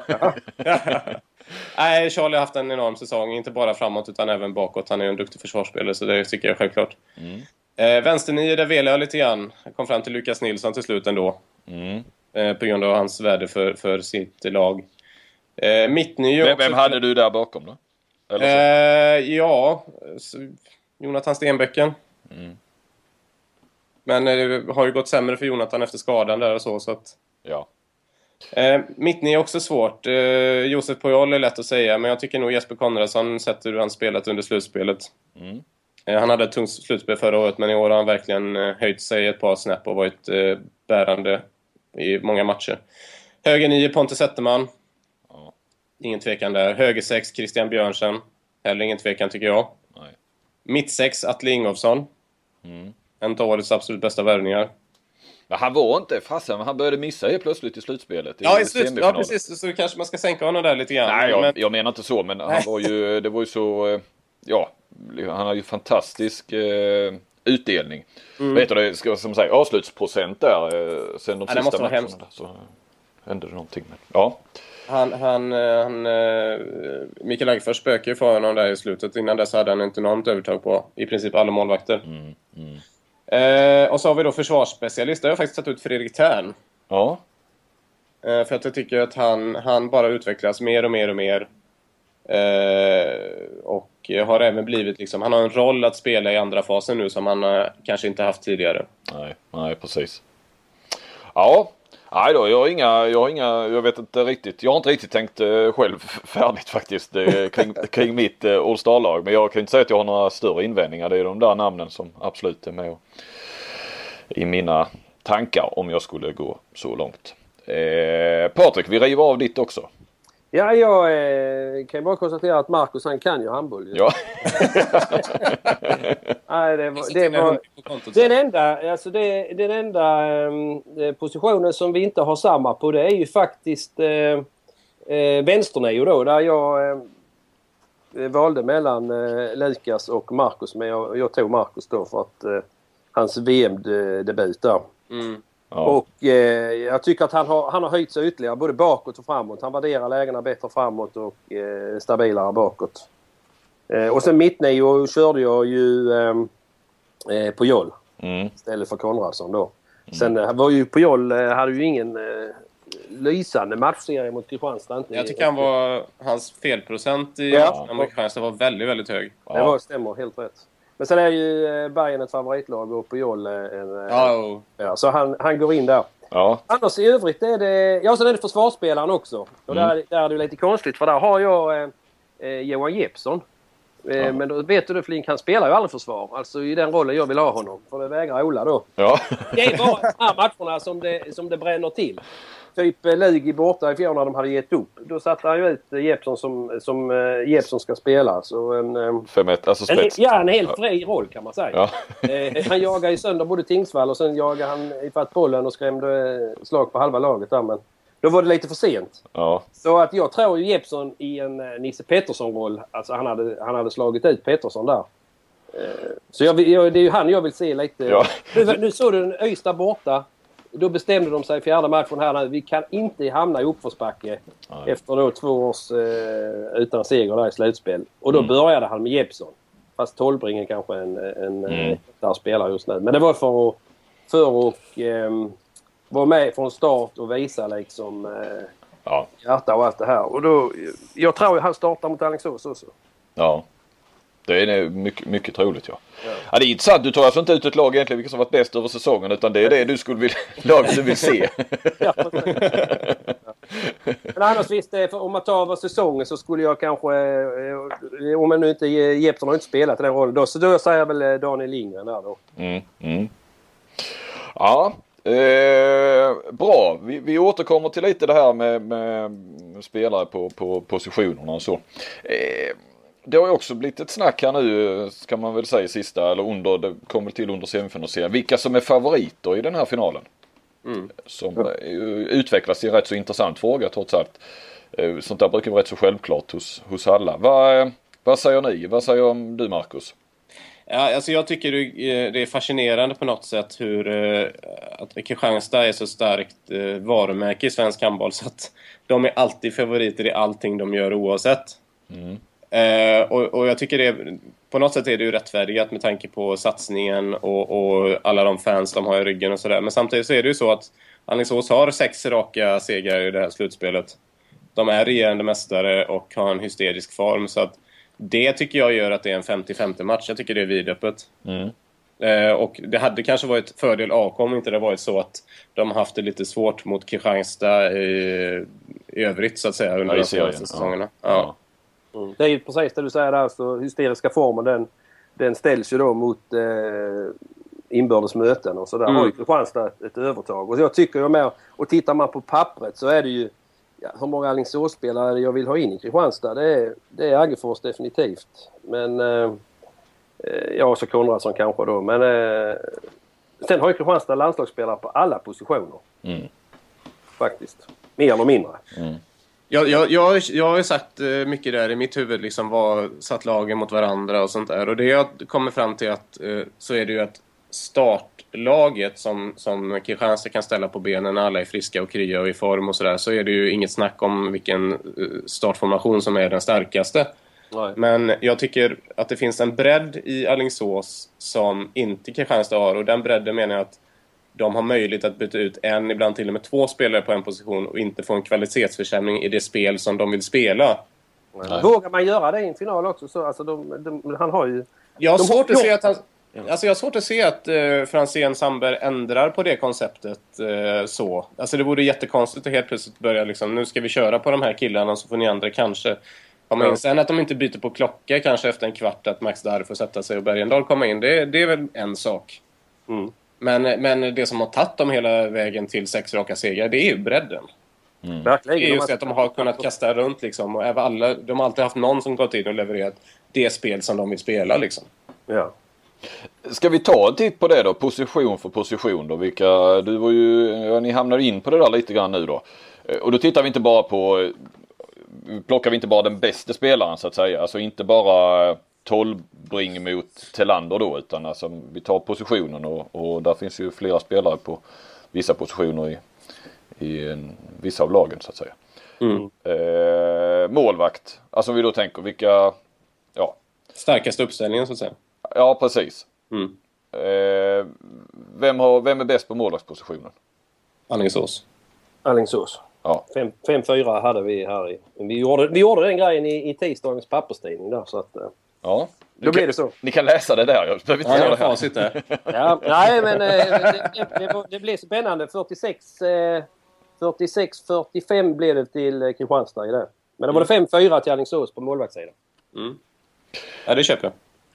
Nej, Charlie har haft en enorm säsong. Inte bara framåt utan även bakåt. Han är en duktig försvarsspelare, så det tycker jag självklart. Mm. Eh, vänsternio, där velar jag lite grann. Jag kom fram till Lukas Nilsson till slut ändå. Mm. Eh, på grund av hans värde för, för sitt lag. Eh, Mittnio... Vem, vem hade du där bakom då? Eh, ja, Jonathan Stenbäcken. Mm. Men det eh, har ju gått sämre för Jonathan efter skadan där och så, så att... Ja. Eh, Mittni är också svårt. Eh, Josef Pujol är lätt att säga, men jag tycker nog Jesper Konradsson sett hur han spelat under slutspelet. Mm. Eh, han hade ett tungt slutspel förra året, men i år har han verkligen eh, höjt sig ett par snäpp och varit eh, bärande i många matcher. Höger nio, Pontus Zetterman. Ja. Ingen tvekan där. Höger sex, Christian Björnsen. Heller ingen tvekan tycker jag. Nej. Mitt sex, Atle Ingolfsson. Mm. En av årets absolut bästa värvningar. Men han var inte fasen, han började missa helt plötsligt i slutspelet. I ja, i slut, ja, precis. Så kanske man ska sänka honom där lite grann. Nej, jag, men... jag menar inte så, men han var ju, det var ju så... Ja, han har ju fantastisk eh, utdelning. Mm. Vet du, det ska som säga avslutsprocent där eh, sen de ja, sista matcherna. Så hände det någonting. Men, ja. Han, han, han Mikael Aggefors spöker ju för honom där i slutet. Innan dess hade han inte enormt övertag på i princip alla målvakter. Mm, mm. Eh, och så har vi då försvarsspecialister. Jag har faktiskt tagit ut Fredrik Tern. Ja. Eh, för att jag tycker att han, han bara utvecklas mer och mer och mer. Eh, och har även blivit liksom, han har en roll att spela i andra fasen nu som han eh, kanske inte haft tidigare. Nej, nej precis. Ja, Nej då, jag har inga, jag har inga, jag vet inte riktigt, jag har inte riktigt tänkt uh, själv färdigt faktiskt uh, kring, kring mitt uh, All-Star-lag. Men jag kan inte säga att jag har några större invändningar. Det är de där namnen som absolut är med och, i mina tankar om jag skulle gå så långt. Eh, Patrik, vi river av ditt också. Ja, jag eh, kan bara konstatera att Marcus, han kan ju handboll. Ja. Nej, det var, det var den enda, alltså det, den enda eh, positionen som vi inte har samma på, det är ju faktiskt eh, eh, vänsternio då, där jag eh, valde mellan eh, Lukas och Marcus, men jag, jag tog Marcus då för att eh, hans V M-debut där. Mm. Ja. Och eh, jag tycker att han har, han har höjt sig ytterligare både bakåt och framåt. Han värderar lägena bättre framåt och eh, stabilare bakåt. Eh, och sen mittnio körde jag ju eh, eh, på Joll Mm. istället för Konradsson då. Mm. Sen eh, var ju på Joll, eh, hade ju ingen eh, lysande matchserie mot Kristianstad. Inte Jag tycker han var, hans felprocent i ja. Kristianstad var väldigt, väldigt hög. Ja. Det var, stämmer helt rätt. Men sen är ju eh, Bayern ett favoritlag och på Joll en, eh, Oh. ja, så han, han går in där. Ja. Annars i övrigt är det... Ja, sen är det försvarsspelaren också. Och Mm. där, där är det lite konstigt, för där har jag eh, Johan Jeppsson. Eh, Ja. Men då vet du, Flink, han spelar ju aldrig försvar. Alltså i den rollen jag vill ha honom. För det vägrar Ola då. Ja. Det är bara de här matcherna som det, som det bränner till. Typ eh, Lugi borta i fjol när de hade gett upp. Då satte han ju ut eh, Jeppsson som, som eh, Jeppsson ska spela. Så en... Eh, Fem ett, alltså en, spets. ja, en helt fri roll kan man säga. Ja. Eh, han jagar i sönder både Tingsvall och sen jagar han i fatt bollen och skrämde eh, slag på halva laget där. Men då var det lite för sent. Ja. Så att jag tror ju Jeppsson i en eh, Nisse Pettersson-roll. Alltså han hade, han hade slagit ut Pettersson där. Eh, så jag, jag, det är ju han jag vill se lite. Ja. Nu, nu såg du en Öysta borta. Då bestämde de sig i fjärde matchen här. Vi kan inte hamna i uppförsbacke efter då två års eh, utan seger där i slutspel. Och då mm. började han med Jeppsson. Fast Tolbringen kanske en, en mm. där spelar just nu. Men det var för att för att eh, vara med från start och visa liksom eh, Ja. hjärta och allt det här. Och då, jag tror att han startar mot Alingsås också. Ja. Det är mycket, mycket troligt, ja. Ja. Ja, det är intressant. Du tar alltså inte ut ett lag egentligen vilket som varit bäst över säsongen, utan det är det du skulle vilja, lag du vill se. Ja, men annars visst, om man tar över säsongen så skulle jag kanske, om man nu inte, Jeppsson har inte spelat i den rollen då, så då säger jag väl Daniel Lindgren där då. Mm, mm. Ja, eh, bra. Vi, vi återkommer till lite det här med, med spelare på, på positionerna och så. Eh, Det har ju också blivit ett snack här nu, ska man väl säga, sista eller under, det kommer till under semifinalen. Vilka som är favoriter i den här finalen. Mm. Som ja. utvecklas i en rätt så intressant fråga trots allt. Sånt där brukar vara rätt så självklart hos, hos alla. Vad, vad säger ni? Vad säger du, Marcus? Ja, alltså jag tycker det är fascinerande på något sätt hur att Kristianstad är så starkt varumärke i svensk handboll så att de är alltid favoriter i allting de gör oavsett. Mm. Uh, och, och jag tycker det är, på något sätt är det ju rättfärdigat med tanke på satsningen och, och alla de fans de har i ryggen och sådär. Men samtidigt så är det ju så att Alingsås har sex raka segrar i det här slutspelet. De är regerande mästare och har en hysterisk form, så att det tycker jag gör att det är en femtio femtio match. Jag tycker det är vidöppet. Mm. Uh, och det hade kanske varit fördel A K om inte det varit så att de har haft det lite svårt mot Kristianstad i, i övrigt så att säga under ja, de senaste säsongerna. Ja. Ja. Mm. Det är ju precis det du säger där, så hysteriska formen den, den ställs ju då mot eh, inbördes möten och så där mm. har ju Kristianstad ett, ett övertag. Och jag tycker ju med, och tittar man på pappret så är det ju ja, hur många Alingsåsspelare jag vill ha in i Kristianstad, det är, det är Aggefors definitivt. Men eh, ja, så Konradsson kanske då, men eh, sen har ju Kristianstad landslagsspelare på alla positioner. Mm. Faktiskt. Mer eller mindre. Mm. Jag, jag, jag, jag har ju sagt mycket där i mitt huvud liksom vad satt lagen mot varandra och sånt där. Och det jag kommer fram till att så är det ju att startlaget som, som Kristianstad kan ställa på benen när alla är friska och krya och i form och sådär, så är det ju inget snack om vilken startformation som är den starkaste. Nej. Men jag tycker att det finns en bredd i Alingsås som inte Kristianstad har, och den bredden menar jag att de har möjlighet att byta ut en, ibland till och med två spelare på en position och inte få en kvalitetsförsämring i det spel som de vill spela. Nej. Vågar man göra det i en final också? Så, alltså de, de, han har ju... Jag har svårt att se att han... Alltså jag har svårt att se att eh, Franzén Sandberg ändrar på det konceptet eh, så. Alltså det vore jättekonstigt att helt plötsligt börja liksom, nu ska vi köra på de här killarna så får ni andra kanske komma in. Ja. Sen att de inte byter på klocka kanske efter en kvart att Max Darr får sätta sig och Bergendahl komma in, det, det är väl en sak. Mm. Men, men det som har tagit dem hela vägen till sex raka segrar, det är ju bredden. Mm. Det är just att de har kunnat kasta runt liksom, och alla, de har alltid haft någon som gått in och levererat det spel som de vill spela liksom. Ja. Ska vi ta en titt på det då, position för position då, vilka, du var ju, ja, ni hamnar in på det där lite grann nu då. Och då tittar vi inte bara på, plockar vi inte bara den bästa spelaren så att säga, alltså inte bara Tolbring mot Telander då, utan alltså vi tar positionen och, och där finns ju flera spelare på vissa positioner i, i en, vissa av lagen så att säga. Mm. Eh, målvakt, alltså om vi då tänker vilka, ja. Starkaste uppställningen så att säga. Ja, precis. Mm. Eh, vem, har, vem är bäst på målvaktspositionen? Alingsås. Alingsås. Ja. fem fyra hade vi här i. Vi gjorde, vi gjorde den grejen i, i tisdagens papperstidning där, så att... Ja. Då blir det så. Ni kan läsa det där. Jag behöver inte ja, det här. Facit där. Ja, nej, men det, det, det, det blev spännande. fyrtiosex fyrtiofem blev det till Kristianstad i det. Men det var det fem fyra till Alingsås på målvaktssidan. Mm. Ja, det köper jag.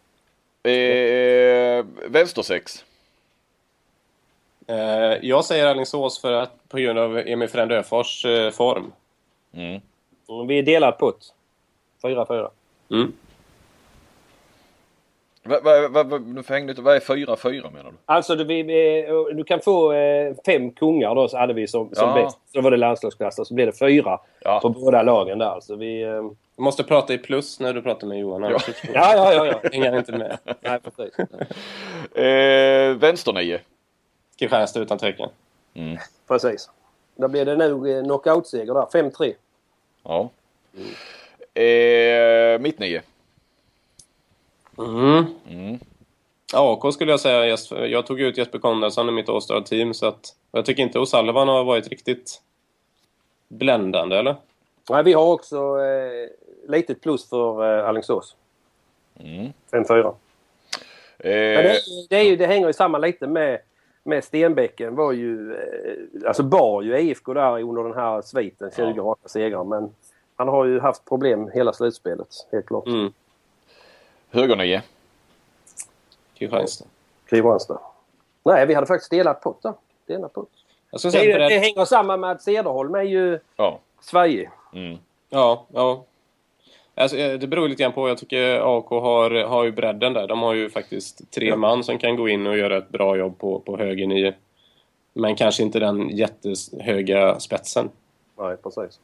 Eh, vänstersex. Eh, jag säger Alingsås för att på grund av Emil Frände-Öfors eh, form. Mm. Vi är delat pott. fyra fyra. Mm. Vad va, va, va, nu förhängde inte, vad är fyra fyra menar du? Alltså du, vi, du kan få eh, fem kungar då, så hade vi som, som ja. bäst. Så var det landslagsklass, så blev det fyra ja. På båda lagen där. Alltså vi... Eh... Du måste prata i plus när du pratar med Johan. Ja, ja, ja. ja, ja. Hänger inte med. Nej, precis. eh, vänsternio. Kristianstad utan tvekan. Mm. Precis. Då blir det nog eh, knockout-seger där. fem tre. Ja. Mm. Eh, mittnio. Mm. Mm. A K skulle jag säga. Jag tog ut Jesper Konradsson i mitt All-Star-team. Så att, jag tycker inte O'Sullivan har varit riktigt bländande, eller? Nej, vi har också eh, litet plus för eh, Alingsås. Mm. fem fyra. Eh. Men det, det, är ju, det hänger ju samman lite med, med Stenbäcken. Var ju, eh, alltså bar ju I F K där under den här sviten. tjugo ja. Raka segrar. Men han har ju haft problem hela slutspelet. Helt klart. Mm. Högernio. Kristianstad. Kristianstad. Nej, vi hade faktiskt delat pott då. Delat pott. Det, det, det hänger samman med att Cederholm är ju ja. Sverige. Mm. Ja, ja. Alltså, det beror lite grann på. Jag tycker A K har, har ju bredden där. De har ju faktiskt tre ja. man som kan gå in och göra ett bra jobb på, på höger nio. Men kanske inte den jättehöga spetsen. Nej, precis.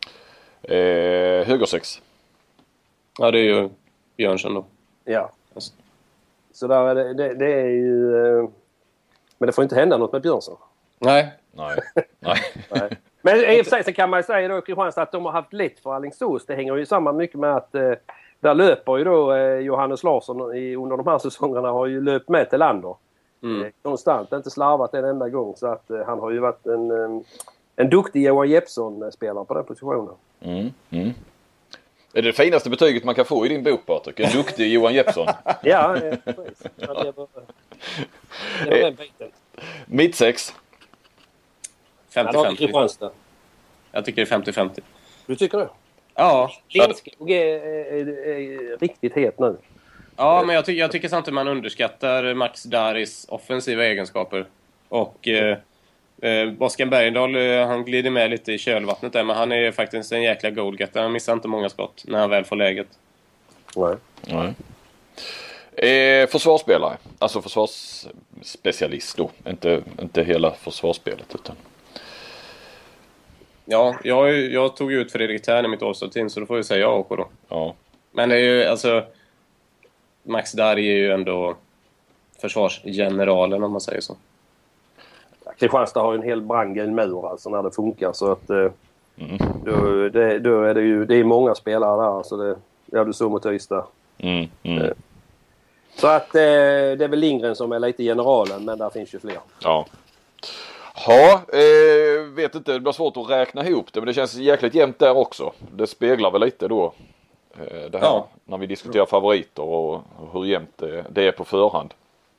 Eh, höger sex. Ja, det är ju Björnsson då. Ja. Alltså. Så där är det, det, det är ju... Men det får inte hända något med Björnsson. Nej. Nej. Nej. Nej. Men i och för sig så kan man säga då Kristianstad att de har haft lätt för Alingsås. Det hänger ju samman mycket med att eh, där löper ju då eh, Johannes Larsson i, under de här säsongerna har ju löpt med till Lander. Mm. Eh, konstant, inte slarvat en enda gång. Så att eh, han har ju varit en, en, en duktig Johan Jeppsson-spelare på den positionen. Mm. Mm. Är det det finaste betyget man kan få i din bok, Patrik? En duktig Johan Jeppsson. Ja, eh, precis. Ja, det var, det var den biten. Mitt sex. femtio femtio. Jag tycker det är femtio femtio. Du tycker det? Ja. Lindskog är, är, är riktigt het nu. Ja, men jag, ty- jag tycker samtidigt man underskattar Max Darris offensiva egenskaper. Och eh, eh, Boskan Bergendahl, eh, han glider med lite i kölvattnet där. Men han är faktiskt en jäkla goalgetter. Han missar inte många skott när han väl får läget. Nej. Nej. Eh, försvarsspelare. Alltså försvarsspecialist då. Inte, inte hela försvarsspelet utan... Ja, jag, jag tog ut Fredrik Thern i mitt All-Star-team, så då får vi säga A K då. Ja. Men det är ju, alltså... Max Darr är ju ändå försvarsgeneralen, om man säger så. Kristianstad har ju en hel brandgul mur alltså när det funkar, så att... Eh, mm. då, det, då är det ju... Det är många spelare där, så det... Ja, du såg mot Ystad. Mm. Mm. Eh, så att eh, det är väl Lindgren som är lite generalen, men där finns ju fler. Ja. Ja, eh, vet inte, det blir svårt att räkna ihop det, men det känns jäkligt jämnt där också. Det speglar väl lite då eh, det här, ja. När vi diskuterar favoriter och, och hur jämnt det, det är på förhand.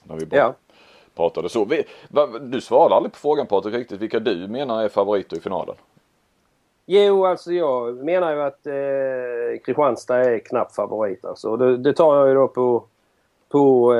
När vi bara Ja. pratade så. Vi, va, du svarade aldrig på frågan, Patrik, riktigt vilka du menar är favoriter i finalen. Jo, alltså jag menar ju att eh, Kristianstad är knappt favorit. Alltså. Det, det tar jag ju då på, på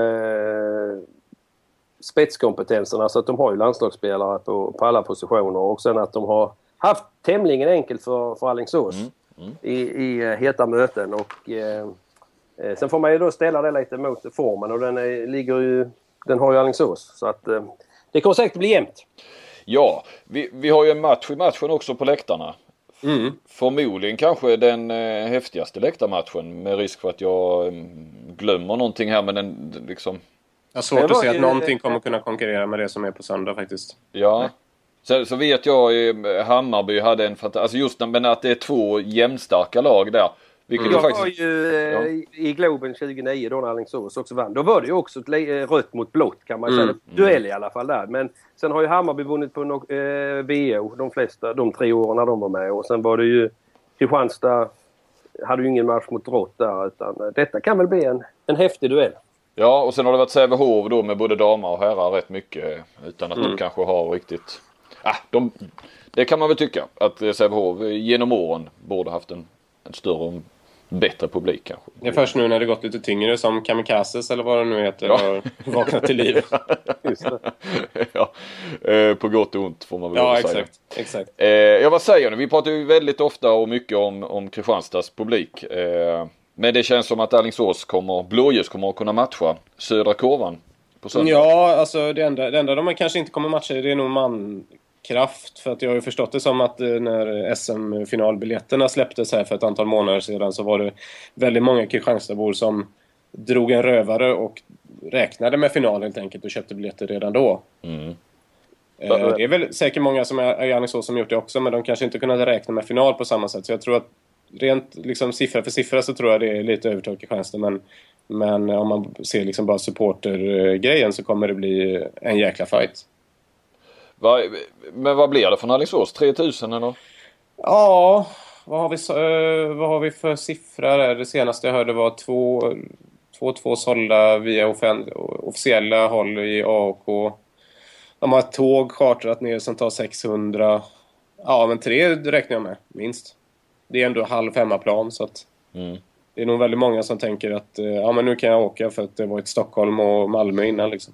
eh, spetskompetenserna. Så att de har ju landslagsspelare på, på alla positioner. Och sen att de har haft tämligen enkelt för, för Alingsås Mm. Mm. i, i uh, heta möten. Och, eh, eh, sen får man ju då ställa det lite mot formen. Och den, är, ligger ju, den har ju Alingsås. Så att eh, det kommer säkert bli jämnt. Ja, vi, vi har ju en match i matchen också på läktarna. Mm. Förmodligen kanske den eh, häftigaste läktarmatchen, med risk för att jag eh, glömmer någonting här, men den liksom... Jag har svårt Det att var se att ju- någonting kommer kunna konkurrera med det som är på söndag faktiskt. Ja. Så, så vet jag eh, Hammarby hade en fantastisk, alltså just men att det är två jämnstarka lag där. Vilket Jag ju var faktiskt... ju eh, Ja. i- i Globen tjugonio då när Alingsås också vann. Då var det ju också ett le- rött mot blått kan man Mm. säga. Duell i alla fall där. Men sen har ju Hammarby vunnit på no- eh, V O de flesta, de tre åren när de var med. Och sen var det ju Kristianstad hade ju ingen match mot Rått där. Utan eh, detta kan väl bli en, en häftig duell. Ja, och sen har det varit Sävehof då med både damer och herrar rätt mycket, utan att Mm. de kanske har riktigt... Ah, de... Det kan man väl tycka, att eh, Sävehof genom åren borde haft en, en större och bättre publik kanske. Det är först nu när det gått lite tyngre som Kamikazes eller vad det nu heter Ja. har vaknat till liv. Just det. Ja, eh, på gott och ont får man väl Ja, säga. exakt. exakt. Eh, ja, vad säger ni? Vi pratar ju väldigt ofta och mycket om, om Kristianstads publik. Eh, men det känns som att Alingsås kommer, blåljus kommer att kunna matcha södra kurvan på söndag. Ja, alltså det enda, det enda de kanske inte kommer matcha det är nog mankraft. För att jag har ju förstått det som att eh, när S M-finalbiljetterna släpptes här för ett antal månader sedan så var det väldigt många Kristianstadsbor som drog en rövare och räknade med final helt enkelt och köpte biljetter redan då. Mm. Eh, det är väl säkert många som är i Alingsås som gjort det också, men de kanske inte kunnat räkna med final på samma sätt. Så jag tror att rent liksom, siffra för siffra så tror jag det är lite övertag Kristianstad, men Men om man ser liksom bara supportergrejen så kommer det bli en jäkla fight. Va, men vad blir det från Alingsås? tre tusen eller? Ja, vad har vi, så, uh, vad har vi för siffror där? Det senaste jag hörde var två, två, två sålda via offen, officiella håll i A och K. De har ett tåg chartrat ner som tar sexhundra. Ja, men tre räknar jag med, minst. Det är ändå halv hemmaplan så att... Mm. Det är nog väldigt många som tänker att ja, men nu kan jag åka för att det var ett Stockholm och Malmö innan liksom.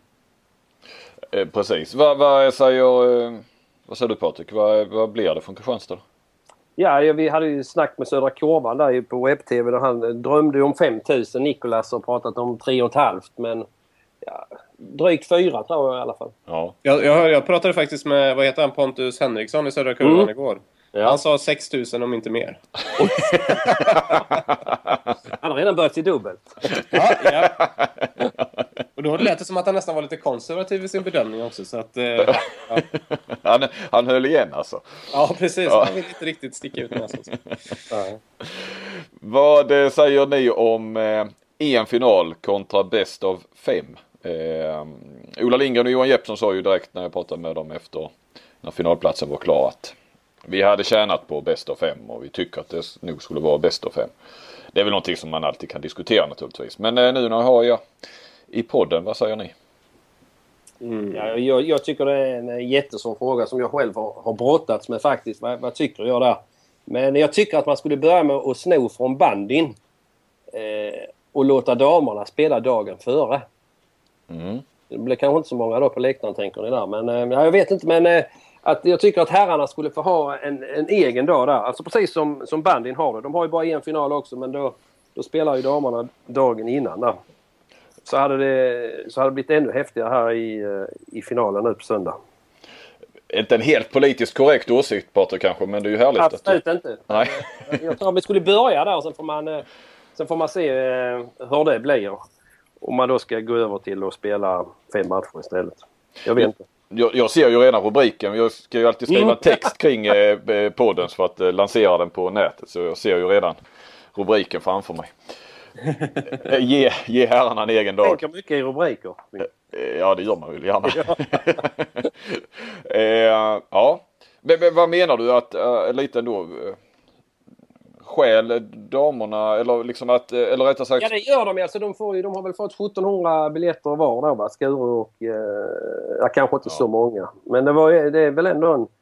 Eh, precis. Vad, vad säger eh, vad säger du Patrik? Vad, vad blir det från Kristianstad? Ja, vi hade ju snack med Södra Kurvan där på webb-tv där han drömde ju om fem tusen. Nikolas har pratat om tre och ett halvt, men ja, drygt fyra tror jag i alla fall. Ja. Jag, jag, jag pratade faktiskt med, vad heter han, Pontus Henriksson i Södra Kurvan Mm. igår. Ja. Han sa sex tusen om inte mer. Han har redan börjat i dubbelt. Ja, ja. Och då lät det som att han nästan var lite konservativ i sin bedömning också. Så att, eh, ja. han, han höll igen alltså. ja, precis. Ja. Han vill inte riktigt sticka ut nästan. Ja. Vad eh, säger ni om eh, en final kontra bäst av fem? Eh, Ola Lindgren och Johan Jeppsson sa ju direkt när jag pratade med dem efter när finalplatsen var klar att vi hade tjänat på bäst av fem och vi tycker att det nog skulle vara bäst av fem. Det är väl någonting som man alltid kan diskutera naturligtvis. Men eh, nu när jag har jag i podden, vad säger ni? Mm. Ja, jag, jag tycker det är en jättesvår fråga som jag själv har, har brottats med faktiskt. Vad, vad tycker jag där? Men jag tycker att man skulle börja med att sno från bandin eh, och låta damerna spela dagen före. Mm. Det blir kanske inte så många då på läktaren tänker ni där. Men eh, jag vet inte, men eh, att jag tycker att herrarna skulle få ha en, en egen dag där. Alltså precis som, som bandin har det. De har ju bara en final också, men då, då spelar ju damerna dagen innan där. Så hade det, så hade det blivit ännu häftigare här i, i finalen nu på söndag. Inte en helt politiskt korrekt åsikt Patrik kanske, men det är ju härligt. Absolut att inte. Nej. Jag tror att vi skulle börja där och sen får man, sen får man se hur det blir. Om man då ska gå över till att spela fem matcher istället. Jag vet inte. Jag, jag ser ju redan rubriken. Jag ska ju alltid skriva Mm. text kring eh, podden för att eh, lansera den på nätet. Så jag ser ju redan rubriken framför mig. Eh, ge, ge herrarna en egen dag. Tänker mycket i rubriker. Eh, Ja, det gör man väl gärna. eh, ja. Men, men vad menar du att, äh, lite ändå, äh, skäl damerna eller liksom att, eller rättare sagt... Ja, det gör de. Alltså, de, får ju, de har väl fått sjuttonhundra biljetter var då, va? Skuru och... Eh, ja, kanske inte ja. så många. Men det, var, det är väl ändå en,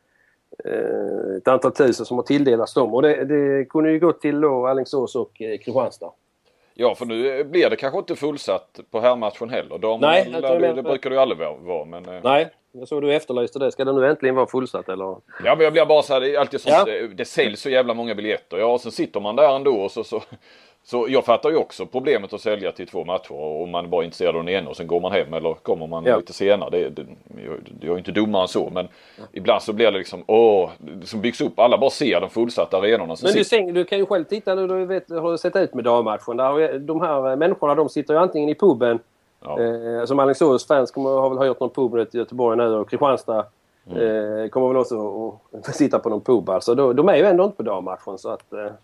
eh, ett antal tusen som har tilldelats dem. Och det, det kunde ju gå till då Alingsås och eh, Kristianstad. Ja, för nu blir det kanske inte fullsatt på här matchen heller. De, Nej, det, det, det, det brukar det ju aldrig vara. Men, nej, jag såg du efterlyste det. Ska det nu äntligen vara fullsatt eller? Ja, men jag blir bara så här, det är alltid sånt, ja. det, det säljs så jävla många biljetter. Ja, och så sitter man där ändå och så, så, så jag fattar ju också problemet att sälja till två matcher och man bara är intresserad av den ena och sen går man hem eller kommer man ja. lite senare. Det, det, jag, jag är inte dummare än så, men ja. ibland så blir det liksom, åh, det som byggs upp, alla bara ser de fullsatta arenorna. Men du, sitter... du kan ju själv titta nu, du vet, har du sett ut med dammatchen. Där, de här människorna, de sitter ju antingen i puben, ja. eh, som Alingsås fans kommer, har väl hört någon pub i Göteborg nu och Kristianstad mm. eh, kommer väl också att sitta på någon pub. Alltså, de, de är ju ändå inte på dammatchen så att... Eh,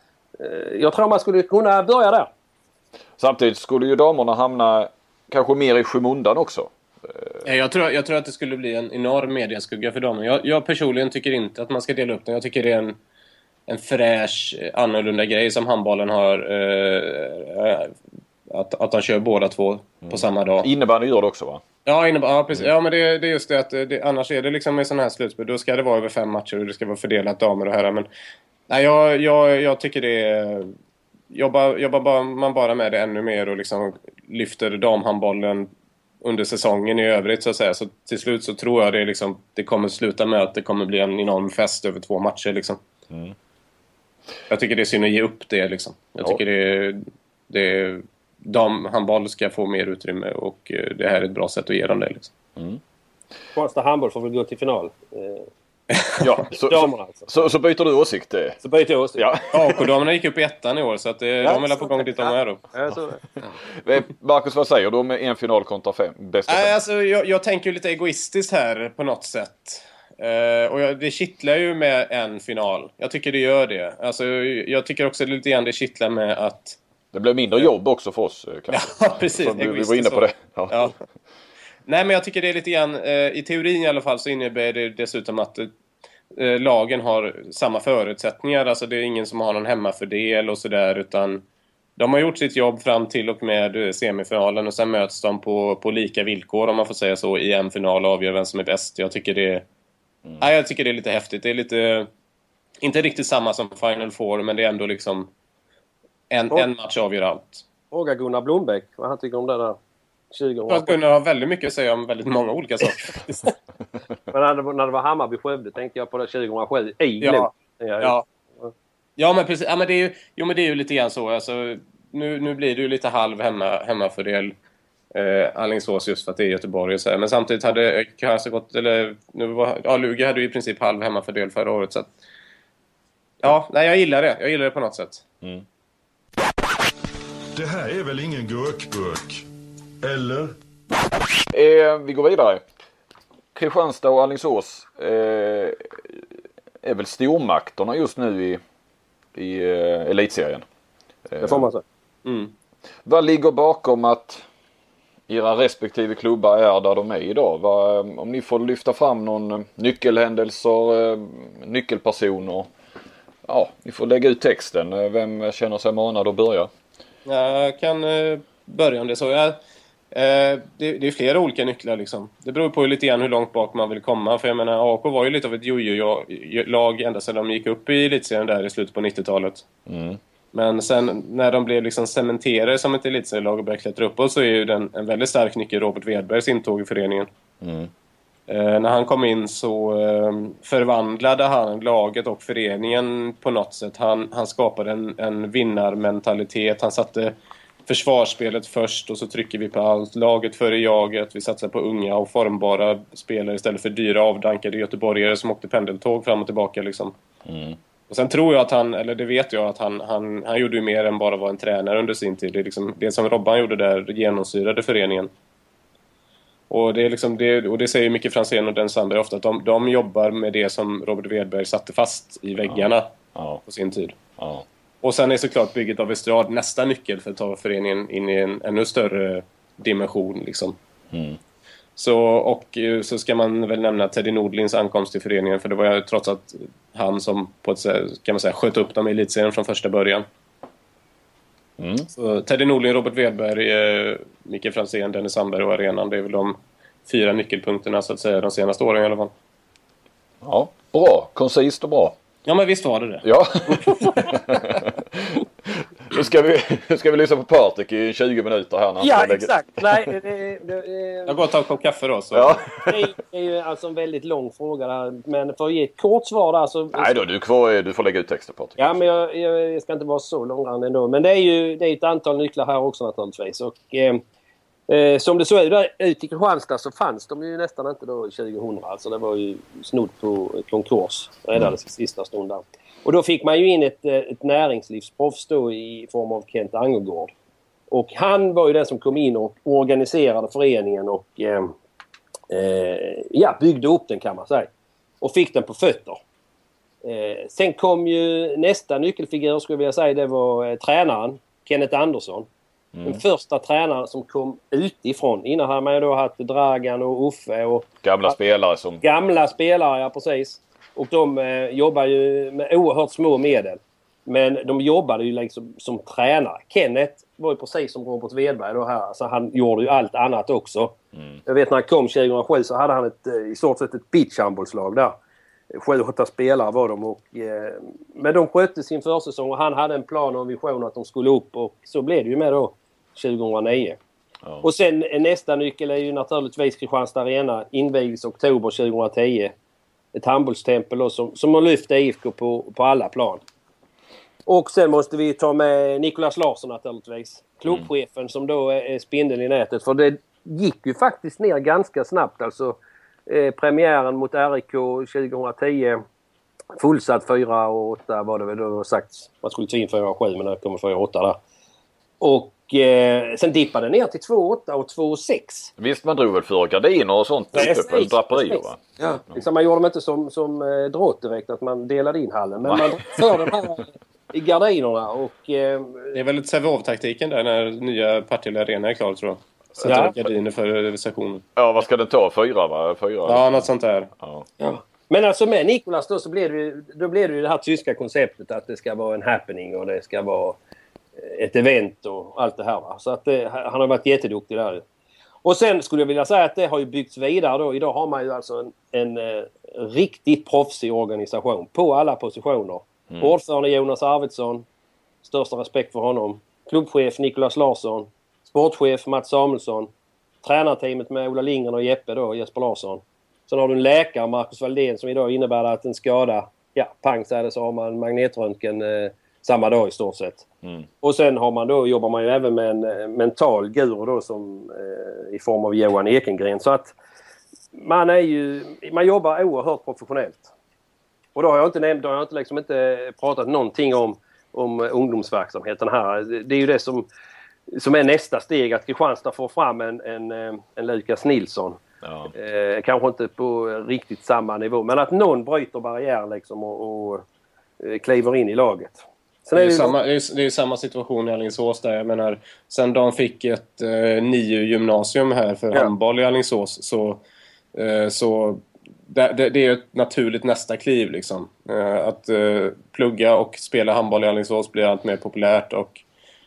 jag tror man skulle kunna börja där. Samtidigt skulle ju damerna hamna kanske mer i skymundan också. Jag tror, jag tror att det skulle bli en enorm mediaskugga för damerna. Jag, jag personligen tycker inte att man ska dela upp den. Jag tycker det är en, en fräsch, annorlunda grej som handbollen har. Eh, att, att de kör båda två mm. på samma dag. Innebandy gör det också, va? Ja, innebandy, ja precis. Mm. Ja, men det, det är just det att det, annars är det liksom med sådana här slutspel. Då ska det vara över fem matcher och det ska vara fördelat damer och herrar. Men nej, jag, jag, jag tycker det är... Jobbar, jobbar bara, man bara med det ännu mer och liksom lyfter damhandbollen under säsongen i övrigt så att säga. Så till slut så tror jag det, liksom, det kommer sluta med att det kommer bli en enorm fest över två matcher. Liksom. Mm. Jag tycker det är synd att ge upp det. Liksom. Jag tycker det, det, damhandboll ska få mer utrymme och det här är ett bra sätt att ge dem det. Liksom. Mm. Kvarstad handboll får väl gå till final. Ja, så, så, alltså. så, så byter du åsikt? Så byter jag åsikt. Ja. A K-damerna gick upp i ettan i år så att det, ja, de är på gång dit de är då. Ja, så. Marcus, vad säger du om en final kontra fem? Bästa fem? Nej, alltså, jag, jag tänker ju lite egoistiskt här på något sätt. Uh, och jag, det kittlar ju med en final. Jag tycker det gör det. Alltså, jag tycker också lite grann det kittlar med att... Det blir mindre jobb också för oss. Kanske. Ja, precis. Vi, vi var inne på det. Ja. Ja. Nej, men jag tycker det är lite grann, eh, i teorin i alla fall så innebär det dessutom att eh, lagen har samma förutsättningar. Alltså det är ingen som har någon hemmafördel och sådär, utan de har gjort sitt jobb fram till och med semifinalen och sen möts de på, på lika villkor, om man får säga så, i en final och avgör vem som är bäst. Jag tycker det, mm. nej, jag tycker det är lite häftigt. Det är lite, inte riktigt samma som Final Four, men det är ändå liksom en, en match avgör allt. Fråga Gunnar Blombeck vad han tycker om det där. Jag tror att Gunnar har väldigt mycket att säga om väldigt många olika saker. Men när det, när det var Hammarby-Skövde tänkte jag på det tjugohundrasju. I ja. Ja. Ja. ja, men precis. Ja, men det är ju, jo, men det är ju lite grann så. Alltså, nu, nu blir det ju lite halv hemma, hemmafördel eh, Alingsås just för att det är Göteborg och så här. Men samtidigt hade kanske gått... Eller, nu var, ja, Lugi hade ju i princip halv hemmafördel förra året. Så att, ja, nej, jag gillar det. Jag gillar det på något sätt. Mm. Det här är väl ingen gurkburk? Eller? Eh, vi går vidare. Kristianstad och Alingsås eh, är väl stormakterna just nu i, i eh, elitserien. Eh, det får man säga. Mm. Vad ligger bakom att era respektive klubbar är där de är idag? Vad, om ni får lyfta fram någon nyckelhändelser, eh, nyckelpersoner. Ja, ni får lägga ut texten. Vem känner sig manad att börja? Jag kan eh, börja om det så. Jag... Eh, det, det är flera olika nycklar liksom. Det beror på lite grann hur långt bak man vill komma. För jag menar, A K var ju lite av ett jojo-lag ända sedan de gick upp i elitserien där i slutet på nittiotalet. Mm. Men sen när de blev liksom cementerade som ett elitserielag och började klättra uppåt, så är ju den, en väldigt stark nyckel Robert Wedbergs intåg i föreningen. Mm. Eh, när han kom in så eh, förvandlade han laget och föreningen på något sätt. Han, han skapade en, en vinnarmentalitet. Han satte försvarsspelet först och så trycker vi på allt. Laget före jaget. Vi satsar på unga och formbara spelare istället för dyra avdankade göteborgare som åkte pendeltåg fram och tillbaka liksom. Mm. Och sen tror jag att han, eller det vet jag att han, han, han gjorde ju mer än bara vara en tränare under sin tid. Det, är liksom, det som Robban gjorde där genomsyrade föreningen. Och det, är liksom det, och det säger mycket Franzén och Den Sandberg ofta, att de, de jobbar med det som Robert Wedberg satte fast i väggarna ja. Ja. på sin tid. Ja. Och sen är såklart bygget av Estrad nästa nyckel för att ta föreningen in i en ännu större dimension liksom. Mm. Så, och så ska man väl nämna Teddy Nordlings ankomst till föreningen, för det var ju trots att han som på ett sätt, kan man säga, sköt upp dem i elitserien från första början. Mm. Så Teddy Nordling, Robert Wedberg, eh, Mikael Franzén, Dennis Sandberg och arenan, det är väl de fyra nyckelpunkterna så att säga de senaste åren i alla fall. Ja, bra. Koncist och bra. Ja, men visst var det det. Ja. Nu ska vi, nu ska vi lyssna på Patrik i tjugo minuter här. När ja, lägga... exakt. Nej, det, det, det, jag går och tar en kopp kaffe då. Så. Ja. Det är ju alltså en väldigt lång fråga där. Men för att ge ett kort svar där så... Nej då, du, kvar, du får lägga ut texten, Patrik. Ja, men jag, jag ska inte vara så långrandig ändå. Men det är ju det är ett antal nycklar här också naturligtvis. Och eh, eh, som det såg ut där ut i Kristianstad så fanns de ju nästan inte då tjugohundra. Alltså det var ju snudd på konkurs. Räddades i sista stunden. Och då fick man ju in ett, ett näringslivsproffs då i form av Kent Angergård. Och han var ju den som kom in och organiserade föreningen och eh, eh, ja, byggde upp den kan man säga. Och fick den på fötter. Eh, sen kom ju nästa nyckelfigur skulle jag vilja säga, det var eh, tränaren Kenneth Andersson. Mm. Den första tränaren som kom utifrån. Innan hade man ju då haft Dragan och Uffe och... Gamla spelare som... Gamla spelare, ja precis. Och de eh, jobbar ju med oerhört små medel. Men de jobbade ju liksom som tränare. Kenneth var ju precis som Robert Wedberg då här. Alltså han gjorde ju allt annat också. Mm. Jag vet när han kom tjugohundrasju så hade han ett, i stort sett ett pitchhandbollslag där. Sju, åtta spelare var de. Och, eh, men de skötte sin försäsong och han hade en plan och en vision att de skulle upp. Och så blev det ju med då tjugohundranio. Ja. Och sen nästa nyckel är ju naturligtvis Kristianstad Arena. Invigdes oktober tjugohundratio. Ett handbollstempel då, som, som har lyft I F K på, på alla plan. Och sen måste vi ta med Nicolas Larsson naturligtvis. Klubbchefen mm. som då är spindeln i nätet. För det gick ju faktiskt ner ganska snabbt. Alltså eh, premiären mot R I K tjugohundratio. Fullsatt fyra och åtta var det väl då sagt. Man skulle ta in fyra och sju men det kommer fyra och åtta där. Och eh, sen dippade ner till två åtta och två sex. Visst, man drog väl för gardiner och sånt uppe på draperier, va? Ja, liksom man gjorde dem inte som, som eh, dråt direkt att man delade in hallen. Men man för den här i gardinerna och... Eh, det är väl ett Sävehof-taktiken där när nya Partille Arena är klar, tror jag. Sätter ja. Gardiner för sessionen. Ja, vad ska den ta? Fyra, va? Fyra, ja, något sånt där. Ja. Ja. Men alltså med Nicolas då så blev det ju, då blev det ju det här tyska konceptet att det ska vara en happening och det ska vara ett event och allt det här, va? Så att det, han har varit jätteduktig där. Och sen skulle jag vilja säga att det har ju byggts vidare då. Idag har man ju alltså en, en, en riktigt proffsig organisation på alla positioner. Mm. Ordförande Jonas Arvidsson, största respekt för honom. Klubbchef Nicolas Larsson, sportchef Mats Samuelsson, tränarteamet med Ola Lindgren och Jeppe då, Jesper Larsson. Sen har du en läkare, Marcus Valdén, som idag innebär att en skada, ja, pang så är det, så har man magnetröntgen eh, samma dag i stort sett. Mm. Och sen har man då, jobbar man ju även med en eh, mental guru då som eh, i form av Johan Ekengren. Så att man är ju, man jobbar oerhört professionellt. Och då har jag inte nämnt, då har jag inte, liksom inte pratat någonting om, om ungdomsverksamheten här. Det är ju det som, som är nästa steg, att Kristianstad får fram en, en, en Lukas Nilsson. Ja. Eh, kanske inte på riktigt samma nivå, men att någon bryter barriär liksom och, och eh, kliver in i laget. Sen det, är det, är samma, det, är, det är samma situation i Alingsås där. Jag menar, sen de fick ett eh, nio gymnasium här för ja. handboll i Alingsås så, eh, så det, det, det är ett naturligt nästa kliv liksom. Eh, att eh, plugga och spela handboll i Alingsås blir allt mer populärt och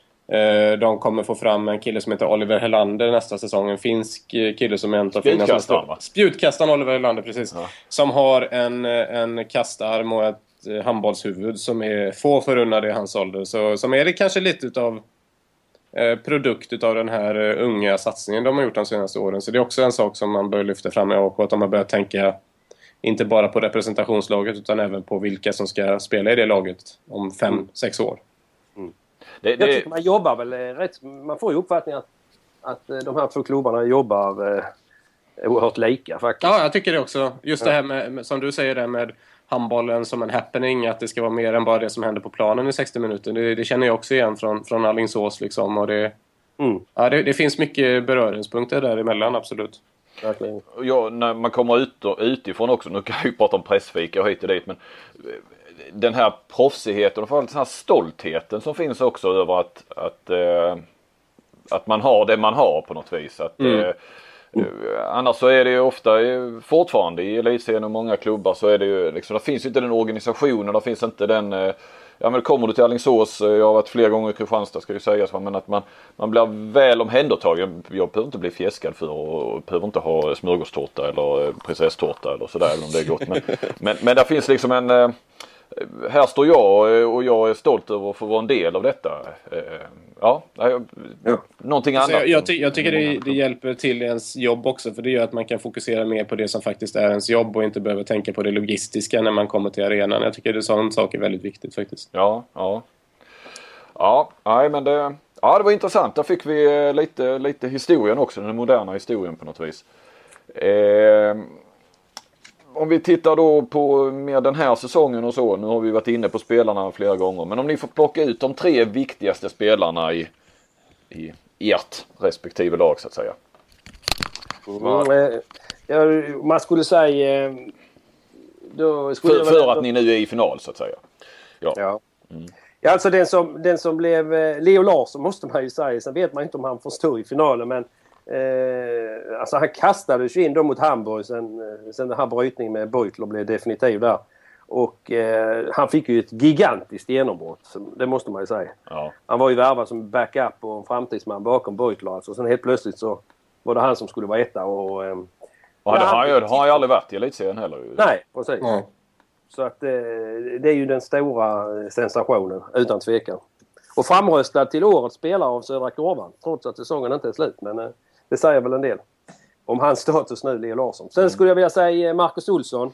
eh, de kommer få fram en kille som heter Oliver Helander nästa säsong. En finsk kille som är en av Spjutkastaren, va? Spjutkastaren Oliver Helander, precis. Ja. Som har en, en kastarm och ett handbollshuvud som är få förunnade i hans ålder. Så, som är det kanske lite utav eh, produkt utav den här uh, unga satsningen de har gjort de senaste åren. Så det är också en sak som man bör lyfta fram och att de har börjat tänka inte bara på representationslaget utan även på vilka som ska spela i det laget om fem, mm. sex år. Mm. Det, det... Jag tycker man jobbar väl rätt, man får ju uppfattningen att, att de här två klubbarna jobbar eh, oerhört lika faktiskt. Ja, jag tycker det också. Just det här med, med som du säger där med handbollen som en happening, att det ska vara mer än bara det som händer på planen i sextio minuter. Det, det känner jag också igen från, från Alingsås liksom. Och det, mm. ja, det, det finns mycket beröringspunkter däremellan, absolut. Verkligen. Ja, när man kommer ut och utifrån också, nu kan vi prata om pressfika och hit och dit, men den här proffsigheten och den här stoltheten som finns också över att, att, äh, att man har det man har på något vis. Att, mm. äh, Mm. Annars så är det ju ofta fortfarande i elitserien och många klubbar så är det ju liksom, det finns ju inte den organisationen, det finns inte den, ja men kommer du till Alingsås, jag har varit flera gånger i Kristianstad ska ju sägas, men att man, man blir väl omhändertagen. Jag behöver inte bli fjäskad för och behöver inte ha smörgåstårta eller prinsesstårta eller sådär, eller om det är gott. Men, men, men där finns liksom en, här står jag och jag är stolt över att få vara en del av detta. Ja, ja. Någonting annat. Jag, jag, ty- jag tycker det, det hjälper till ens jobb också, för det gör att man kan fokusera mer på det som faktiskt är ens jobb och inte behöver tänka på det logistiska när man kommer till arenan. Jag tycker det sån sak är väldigt viktigt faktiskt. Ja, ja. Ja, nej men det, ja, det var intressant. Där fick vi lite, lite historien också, den moderna historien på något vis. Eh, om vi tittar då på mer den här säsongen och så, nu har vi varit inne på spelarna flera gånger, men om ni får plocka ut de tre viktigaste spelarna i, i ert respektive lag så att säga. Mm, ja, man skulle säga då skulle för, för att ni nu är i final så att säga. Ja. Ja. Mm. Ja, alltså den som, den som blev Leo Larsson måste man ju säga. Sen vet man inte om han får stå i finalen, men eh, alltså han kastades ju in då mot Hamburg sen, sen den här brytningen med Beutler blev definitiv där. Och eh, han fick ju ett gigantiskt genombrott, det måste man ju säga. Ja. Han var ju värvad som backup och en framtidsman bakom Beutler. Alltså. Sen helt plötsligt så var det han som skulle vara etta. Och, eh, ja, det har jag, har jag aldrig varit i elitserien heller. Nej, precis. Mm. Så att eh, det är ju den stora sensationen, utan tvekan. Och framröstad till årets spelare av Södra Korvan, trots att säsongen inte är slut. Men eh, det säger väl en del om hans status nu, Leo Larsson. Sen skulle jag vilja säga Marcus Olsson.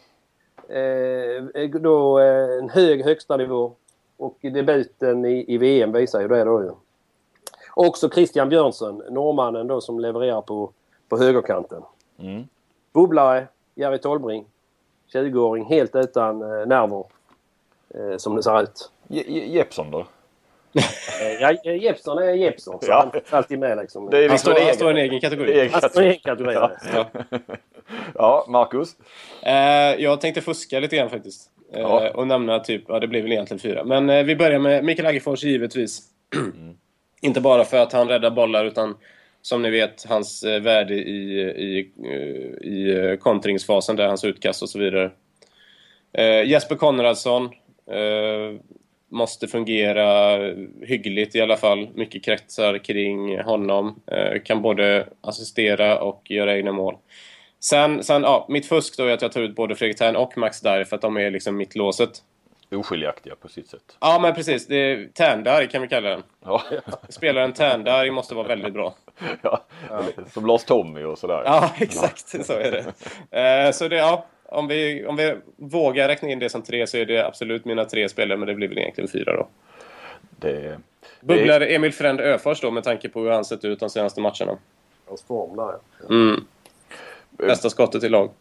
Eh, då eh, en hög högsta nivå. Och debuten i, i V M visar ju det då ju. Också Christian Björnsson, norrmannen då som levererar på, på högerkanten. Mm. Bubblare, Jerry Tolbring. tjugoåring helt utan eh, nerver eh, som det ser ut. Je- Je- Jeppsson då? Ja, Jeppsson är Jeppsson. Så Ja. han är alltid med liksom. Det är Han liksom står, en han står i en egen, egen kategori. egen Han står i en kategori. Ja. Ja. Ja, Marcus. Eh, jag tänkte fuska lite grann faktiskt. Eh, Ja. Och nämna typ, ja det blir väl egentligen fyra. Men eh, vi börjar med Mikael Aggefors givetvis. Mm. Inte bara för att han räddar bollar, utan som ni vet hans eh, värde i, i, eh, i eh, kontringsfasen där hans utkast och så vidare. Eh, Jesper Konradsson eh, måste fungera hyggligt i alla fall. Mycket kretsar kring honom. Eh, kan både assistera och göra egna mål. Sen, sen ja, mitt fusk då är att jag tar ut både Fredrik Thern och Max Darr för att de är liksom mittlåset. Oskiljaktiga på sitt sätt. Ja, men precis. Det är Tärndarg kan vi kalla den. Ja. Spelaren Tärndarg måste vara väldigt bra. Ja. Som Lars Tommy och sådär. Ja, exakt. Så är det. Eh, så det, ja. Om vi, om vi vågar räkna in det som tre så är det absolut mina tre spelare, men det blir väl egentligen fyra då. Det, Bubblar Emil Fränd Öfors då med tanke på hur han sett ut de senaste matcherna. Hans form där. Mm. Bästa skottet i lag.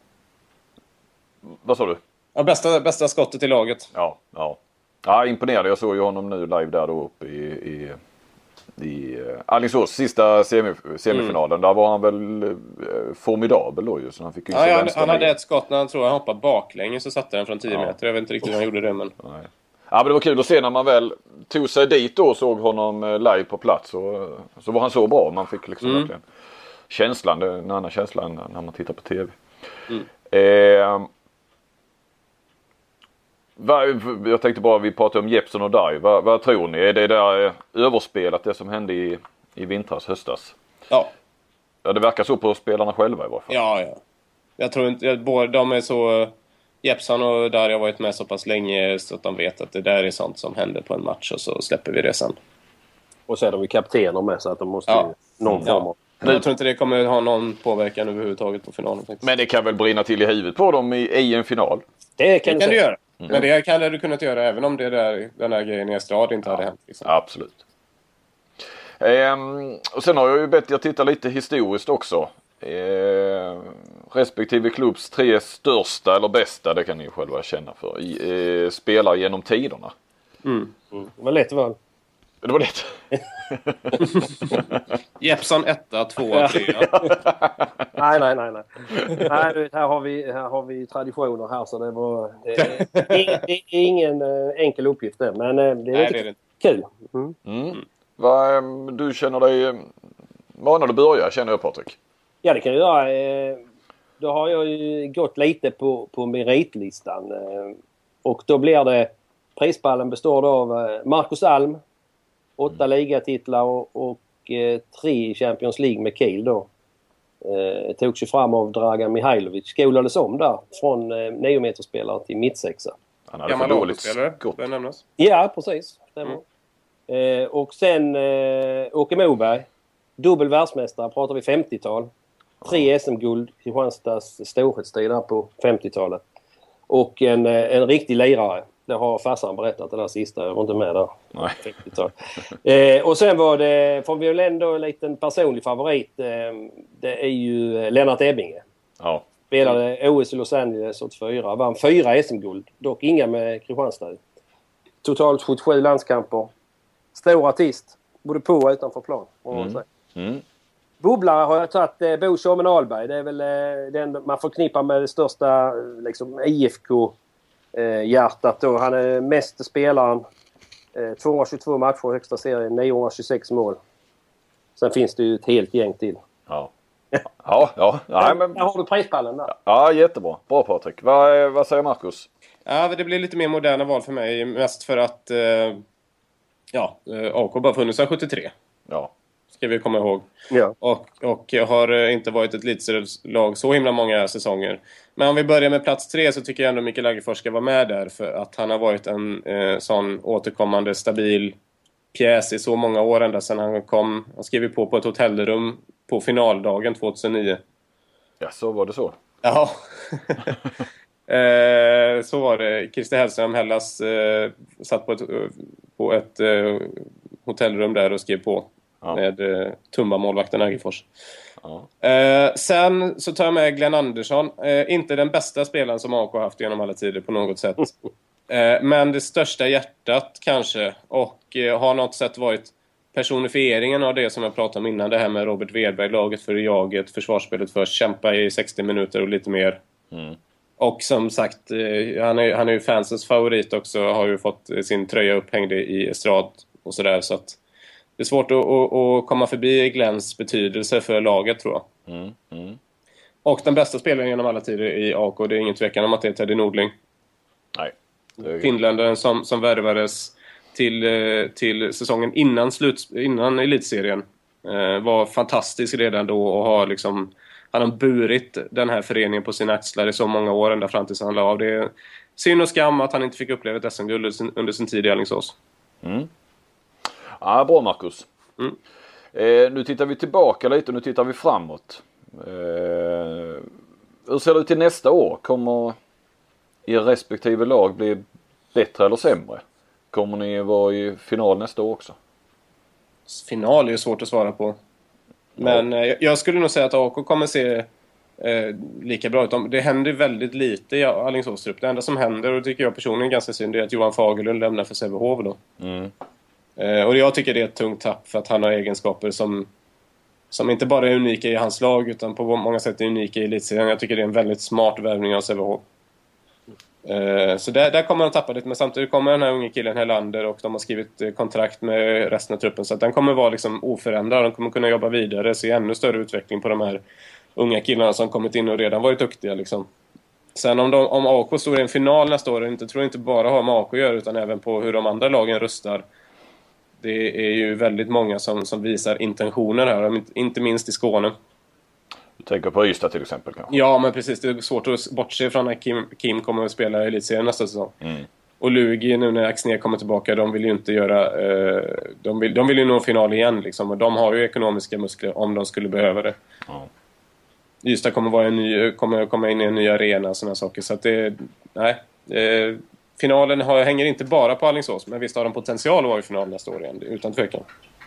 Vad sa du? Ja, bästa, bästa skottet i laget. Ja, ja. Ja, imponerad. Jag såg ju honom nu live där då uppe i, i, i Alingsås sista semif- semifinalen. Mm. Där var han väl eh, formidabel då ju. Så han fick ju ja, han, han hade ett skott när han tror han hoppade baklänges och satte den från tio ja. meter. Jag vet inte riktigt hur han gjorde det, men... Nej. Ja, men det var kul att se när man väl tog sig dit då och såg honom live på plats. Och, så var han så bra. Man fick liksom mm. verkligen känslan, en annan känsla när man tittar på tv. Mm. Eh, vad, jag tänkte bara, vi pratade om Jeppsson och Darr. Vad, vad tror ni? Är det där överspelat, det som hände i, i vintras, höstas? Ja. Ja, det verkar så på spelarna själva i varje fall. Ja, ja. Jag tror inte, jag, båda de är så... Jeppsson och Darr har varit med så pass länge så att de vet att det där är sånt som händer på en match och så släpper vi det sen. Och så är de ju kaptener med så att de måste ja. ju någon ja. form av... Men jag tror inte det kommer ha någon påverkan överhuvudtaget på finalen faktiskt. Men det kan väl brinna till i huvudet på dem i, i en final? Det kan, det du, kan du göra. Mm. Men det kan du kunnat göra även om det där, den här grejen i Estrad inte ja. hade hänt. Liksom. Absolut. Ehm, och sen har jag ju bett jag titta lite historiskt också. Ehm, respektive klubbs tre största eller bästa, det kan ni själva känna för, i, eh, spelar genom tiderna. Mm. Mm. Det var lätt val. Det var lätt. Jeppsson etta, tvåa, trea. nej, nej, nej, nej. nej här, har vi, här har vi traditioner här så det var... Det, det, det är ingen äh, enkel uppgift det, men äh, det är nej, lite det är det. kul. Mm. Mm. Vad, du känner dig... Var när du börjar känner jag, Patrik? Ja, det kan jag göra. Eh, då har jag ju gått lite på, på meritlistan. Eh, och då blir det... Prispallen består då av eh, Marcus Alm. Åtta mm. ligatitlar och, och eh, tre Champions League med Kiel då. Eh, togs ju fram av Dragan Mihailovic. Skolades om där från eh, nio meterspelare till mittsexa. Han hade för dåligt skott. Ja, precis. Mm. Eh, och sen eh, Åke Moberg. Dubbel världsmästare, pratar vi femtiotal. Tre S M-guld i Kristianstads storhetstid där på femtiotalet. Och en, en riktig lirare. Det har farsan berättat, det där sista. Jag var inte med där. Nej. femtiotal. Eh, och sen var det, får vi väl ändå en liten personlig favorit. Eh, det är ju Lennart Ebbinge. Ja. Spelade O S i Los Angeles åttiofyra. Vann fyra S M-guld. Dock inga med Kristianstad. Totalt sjuttiosju landskamper. Stor artist. Både på och utanför plan. Mm. Mm. Bubblare har jag tagit eh, Bo Tjommen Ahlberg. Det är väl eh, den man förknippar med det största liksom, I F K-hjärtat. Eh, han är mest spelaren. Eh, tvåhundratjugotvå matcher i högsta serien. niohundratjugosex mål. Sen finns det ju ett helt gäng till. Ja. Ja, ja. Nej, men... Där har du prispallen där. Ja, jättebra. Bra Patrik. Vad, vad säger Marcus? Ja, det blir lite mer moderna val för mig. Mest för att eh, ja, A K bara funnits sedan sjuttiotre. Ja. Ska vi komma ihåg. Ja. Och, och har inte varit ett elitserielag så himla många säsonger. Men om vi börjar med plats tre så tycker jag ändå Mikael Lagerfors ska vara med där. För att han har varit en eh, sån återkommande stabil pjäs i så många år ända sedan han kom. Han skrev på på ett hotellrum på finaldagen tjugohundranio. Ja, så var det så. Ja. eh, så var det. Christer Hellström Hellas eh, satt på ett, på ett eh, hotellrum där och skrev på. Ja. Med eh, Tumba-målvakten Ägerfors. Ja. Eh, sen så tar jag med Glenn Andersson. Eh, inte den bästa spelaren som A K har haft genom alla tider på något sätt. eh, men det största hjärtat kanske. Och eh, har något sätt varit personifieringen av det som jag pratade om innan. Det här med Robert Wedberg, laget för jaget, försvarsspelet för kämpa i sextio minuter och lite mer. Mm. Och som sagt, eh, han är, han är ju fansens favorit också. Har ju fått sin tröja upphängd i estrad och sådär. Så att det är svårt att, att, att komma förbi Glenns betydelse för laget, tror jag. Mm, mm. Och den bästa spelaren genom alla tider i A K, det är ingen tvekan om att det är Teddy Nordling. Nej. Finländaren som, som värvades till, till säsongen innan, slut, innan elitserien. Eh, var fantastisk redan då och har liksom, han har burit den här föreningen på sina axlar i så många år ända fram tills han la av. Det är synd och skam att han inte fick uppleva ett S M-guld under sin tid i Alingsås. Mm. Ja, bra Marcus. Mm. Eh, nu tittar vi tillbaka lite och nu tittar vi framåt. Eh, hur ser det ut till nästa år? Kommer er respektive lag bli bättre eller sämre? Kommer ni vara i final nästa år också? Final är ju svårt att svara på. Men ja. eh, jag skulle nog säga att A K kommer se eh, lika bra ut. Det händer väldigt lite i Alingsåstrupp. Det enda som händer, och det tycker jag personligen ganska synd, är att Johan Fagerlund lämnar för Sävehof då. Mm. Eh, och jag tycker det är ett tungt tapp för att han har egenskaper som, som inte bara är unika i hans lag utan på många sätt är unika i elitserien. Jag tycker det är en väldigt smart värvning av Sävehof. Eh, så där, där kommer han tappa lite, men samtidigt kommer den här unga killen Helander och de har skrivit eh, kontrakt med resten av truppen så att den kommer vara liksom oförändrad. De kommer kunna jobba vidare, se ännu större utveckling på de här unga killarna som kommit in och redan varit duktiga liksom. Sen om, de, om A K står i en final nästa år, inte, tror jag inte bara har med A K att göra utan även på hur de andra lagen rustar. Det är ju väldigt många som, som visar intentioner här, inte minst i Skåne. Du tänker på Ystad till exempel kanske? Ja, men precis. Det är svårt att bortse från att Kim, Kim kommer att spela i elitserien nästa säsong. Mm. Och Lugi, nu när Axnér kommer tillbaka, de vill ju inte göra... Eh, de, vill, de vill ju nå final igen liksom. Och de har ju ekonomiska muskler om de skulle behöva det. Mm. Ystad kommer, vara en ny, kommer komma in i en ny arena och sådana saker. Så att det... Nej. Eh, finalen har, hänger inte bara på Alingsås, men visst har de potential att vara i final nästa år igen, utan tvekan.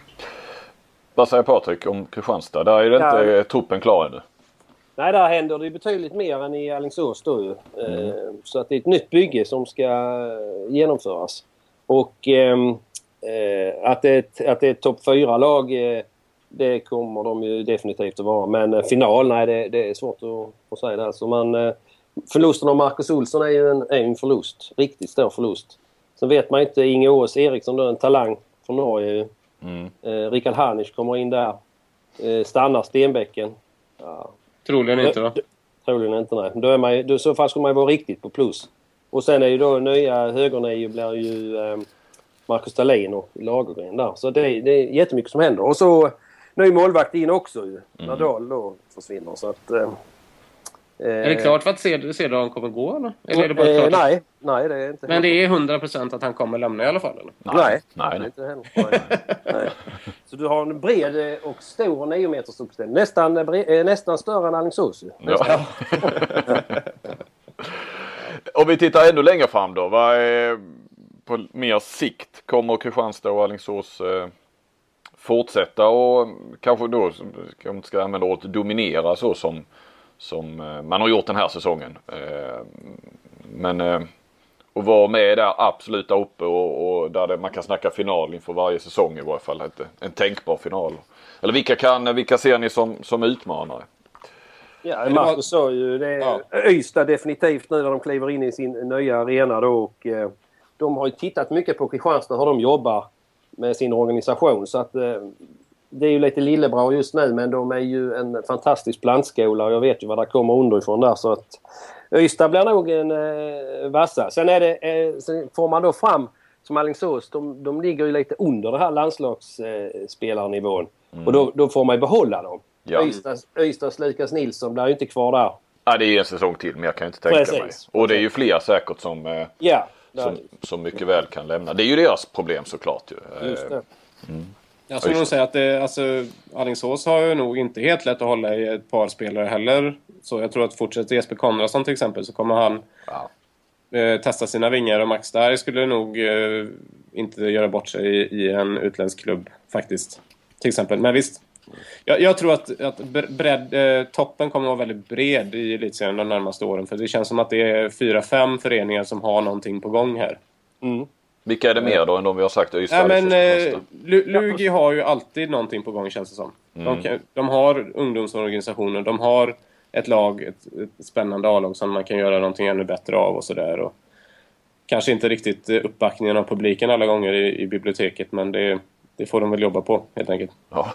Vad säger Patrik om Kristianstad? Där är det ja. inte truppen klar ännu. Nej, där händer det betydligt mer än i Alingsås då ju. Mm. Så att det är ett nytt bygge som ska genomföras. Och eh, att det är ett, att det är ett topp fyra lag, det kommer de ju definitivt att vara. Men final, nej, det, det är svårt att, att säga det. Så man... Förlusten av Marcus Olsson är ju en, är en förlust. Riktigt stor förlust. Sen vet man inte, Inge Ås Eriksson då, en talang från Norge. Mm. Eh, Rickard Harnisch kommer in där. Eh, stannar Stenbäcken. Ja. Troligen inte då. Troligen inte, nej. Då är man, då, så fall skulle man vara riktigt på plus. Och sen är ju då nya högerna ju, blir ju eh, Marcus Dahlin och Lagergren där. Så det, det är jättemycket som händer. Och så ny målvakt in också ju. När Mm. Dahl då försvinner. Så att, eh, Är det klart för att Cederholm kommer gå eller? Eller är det bara eh, klart? nej, nej, det är inte. Men det är hundra procent att han kommer lämna i alla fall eller? Nej, nej, nej. Inte heller. Nej. Nej. Så du har en bred och stor nio meters uppställning. Nästan, bre- nästan större än Alingsås ju. Ja. Om vi tittar ännu längre fram då. Vad är, på mer sikt kommer Kristianstad och Alingsås eh, fortsätta och kanske då ska man ska använda ordet dominera så som, som eh, man har gjort den här säsongen. Eh, men eh, och vara med där absolut uppe och, och där det, man kan snacka final inför varje säsong i varje fall. Ett, en tänkbar final. Eller vilka, kan, vilka ser ni som, som utmanare? Ja, Marcus sa ju det. Ja. Ystad definitivt nu när de kliver in i sin nya arena då. Och, eh, de har ju tittat mycket på Kristianstad hur de jobbar med sin organisation. Så att eh, det är ju lite lillebra just nu, men de är ju en fantastisk plantskola och jag vet ju vad det kommer underifrån där. Så att Ystad blir nog en eh, vassa. Sen, är det, eh, sen får man då fram som Alingsås, de, de ligger ju lite under det här landslagsspelarnivån. Mm. Och då, då får man ju behålla dem. Ja. Ystads, Ystads Lukas Nilsson blir ju inte kvar där. Ja, det är en säsong till, men jag kan inte tänka Precis. mig. Och det är ju fler säkert som, eh, Ja, som, som mycket väl kan lämna. Det är ju deras problem såklart ju. just det. Mm. Jag skulle nog säga att det, alltså, Alingsås har ju nog inte helt lätt att hålla i ett par spelare heller. Så jag tror att fortsätter Jesper Konradsson till exempel så kommer han Ja. eh, testa sina vingar. Och Max där skulle nog eh, inte göra bort sig i, i en utländsk klubb faktiskt. Till exempel. Men visst, jag, jag tror att, att bredd, eh, toppen kommer att vara väldigt bred i elitserien de närmaste åren. För det känns som att det är fyra, fem föreningar som har någonting på gång här. Mm. Vilka är det mer då än de vi har sagt? Ystad, Ja, men Alingsås, eh, Lu- Lugi har ju alltid någonting på gång känns det som. Mm. De, kan, de har ungdomsorganisationer, de har ett lag, ett, ett spännande A-lag som man kan göra någonting ännu bättre av och sådär. Och kanske inte riktigt uppbackningen av publiken alla gånger i, i biblioteket, men det, det får de väl jobba på helt enkelt. Ja.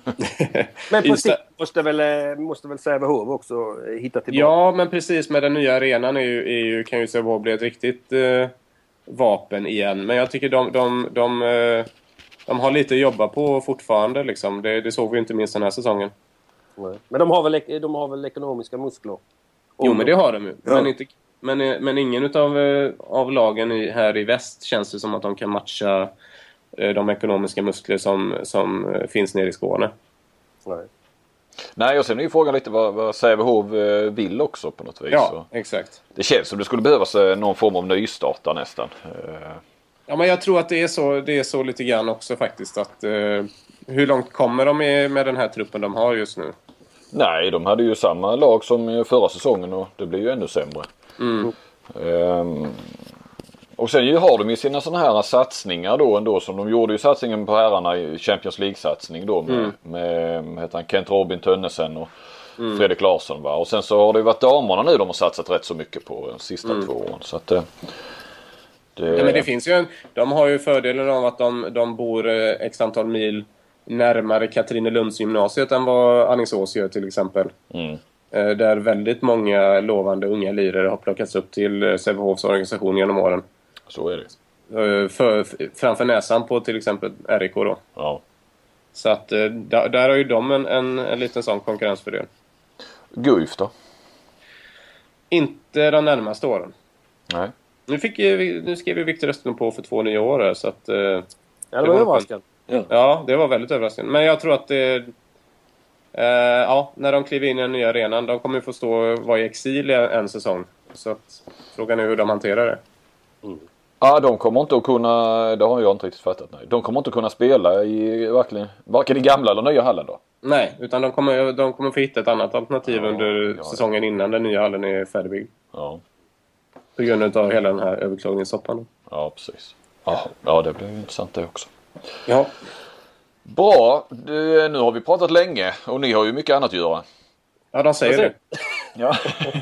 Men på Ystad- sikt måste väl, eh, måste väl Sävehof också eh, hitta tillbaka. Ja, men precis med den nya arenan är ju, är ju, kan ju Sävehof bli ett riktigt eh, vapen igen. Men jag tycker de, de, de, eh, de har lite att jobba på fortfarande. Liksom. Det, det såg vi inte minst den här säsongen. Nej. Men de har, väl, de har väl ekonomiska muskler? Jo, men det har de ju. Ja. Men, inte, men, men ingen utav, eh, av lagen i, här i väst känns det som att de kan matcha eh, de ekonomiska muskler som, som eh, finns nere i Skåne. Nej. Nej, och sen är ju frågan lite vad, vad Sävehof eh, vill också på något vis. Ja, Så exakt. det känns som det skulle behövas eh, någon form av nystarta nästan. Eh, Ja, men jag tror att det är så, det är så lite grann också faktiskt. Att, eh, hur långt kommer de med, med den här truppen de har just nu? nej, de hade ju samma lag som förra säsongen och det blir ju ännu sämre. Mm. Ehm, och sen ju har de ju sina sådana här satsningar då ändå, som de gjorde ju satsningen på herrarna i Champions League-satsning då med, Mm. med, med heter han, Kent Robin Tönnesen och Mm. Fredrik Larsson, va? Och sen så har det ju varit damerna nu de har satsat rätt så mycket på de sista Mm. två åren. Så att, eh, det, Ja, men det finns ju en, de har ju fördelen av att de, de bor eh, x antal mil närmare Katrinelunds gymnasiet än vad Alingsås gör till exempel. Mm. Eh, där väldigt många lovande unga lirare har plockats upp till eh, Sävehofs organisation genom åren. Så är det. Eh, för, framför näsan på till exempel R I K då. Ja. Så att eh, där, där har ju de en, en, en liten sån konkurrensfördel. Guif då? Inte de närmaste åren. Nej. Nu, fick, eh, vi- nu skrev ju Victor Östlund på för två nya år här, så att... Eh, Ja, det Det var var överraskande. Ja, det var väldigt överraskande. Men jag tror att det... Eh, ja, när de kliver in i den nya arenan, de kommer ju få stå vara i exil i en säsong. Så att frågan är hur de hanterar det. Ja, de kommer inte att kunna, det har jag inte riktigt fattat, nej. De kommer inte att kunna spela i verkligen, varken i gamla eller nya hallen då. Nej, utan de kommer, de kommer få hitta ett annat alternativ Ja, under ja. säsongen innan den nya hallen är färdigbyggd. Ja, På grund av hela den här överklagningssoppan. ja precis. Ja, ja det blir ju intressant det också. Ja. Bra, du, nu har vi pratat länge och ni har ju mycket annat att göra. Ja, de säger det. Ja.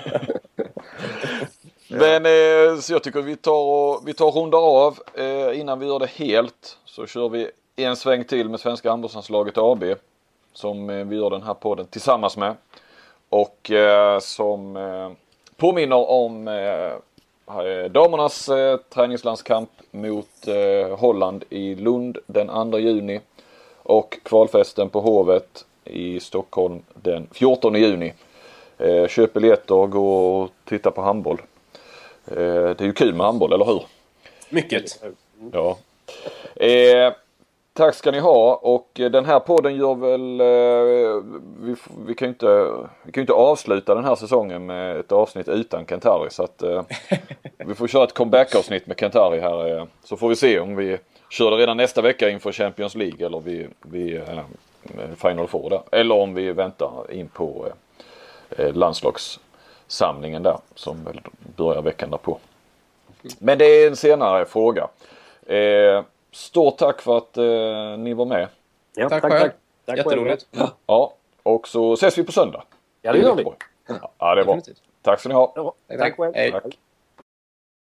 Men eh, så jag tycker vi tar och, vi tar och rundar av eh, innan vi gör det helt, så kör vi en sväng till med Svenska handbollslandslaget A B som eh, vi gör den här podden tillsammans med. och eh, som eh, påminner om eh, damernas eh, träningslandskamp mot eh, Holland i Lund den andra juni och kvalfesten på Hovet i Stockholm den fjortonde juni. Eh, köp biljetter och gå och titta på handboll. Eh, det är ju kul med handboll, eller hur? Mycket. Ja. Eh, tack ska ni ha, och den här podden gör väl eh, vi, vi kan ju inte vi kan ju inte avsluta den här säsongen med ett avsnitt utan Kentari, så att eh, vi får köra ett comeback-avsnitt med Kentari här, eh, så får vi se om vi kör det redan nästa vecka inför Champions League eller vi, vi eh, Final Four där, eller om vi väntar in på eh, landslagssamlingen där som väl börjar veckan därpå. Men det är en senare fråga. Eh, stort tack för att eh, ni var med. Ja, Tack tack, själv. tack. tack. Jätteroligt. Ja, och så ses vi på söndag. Ja, det gör vi. Ja, det är bra. Tack ska ni ha. Ja, Tack, tack tack. själv. Hej. Tack.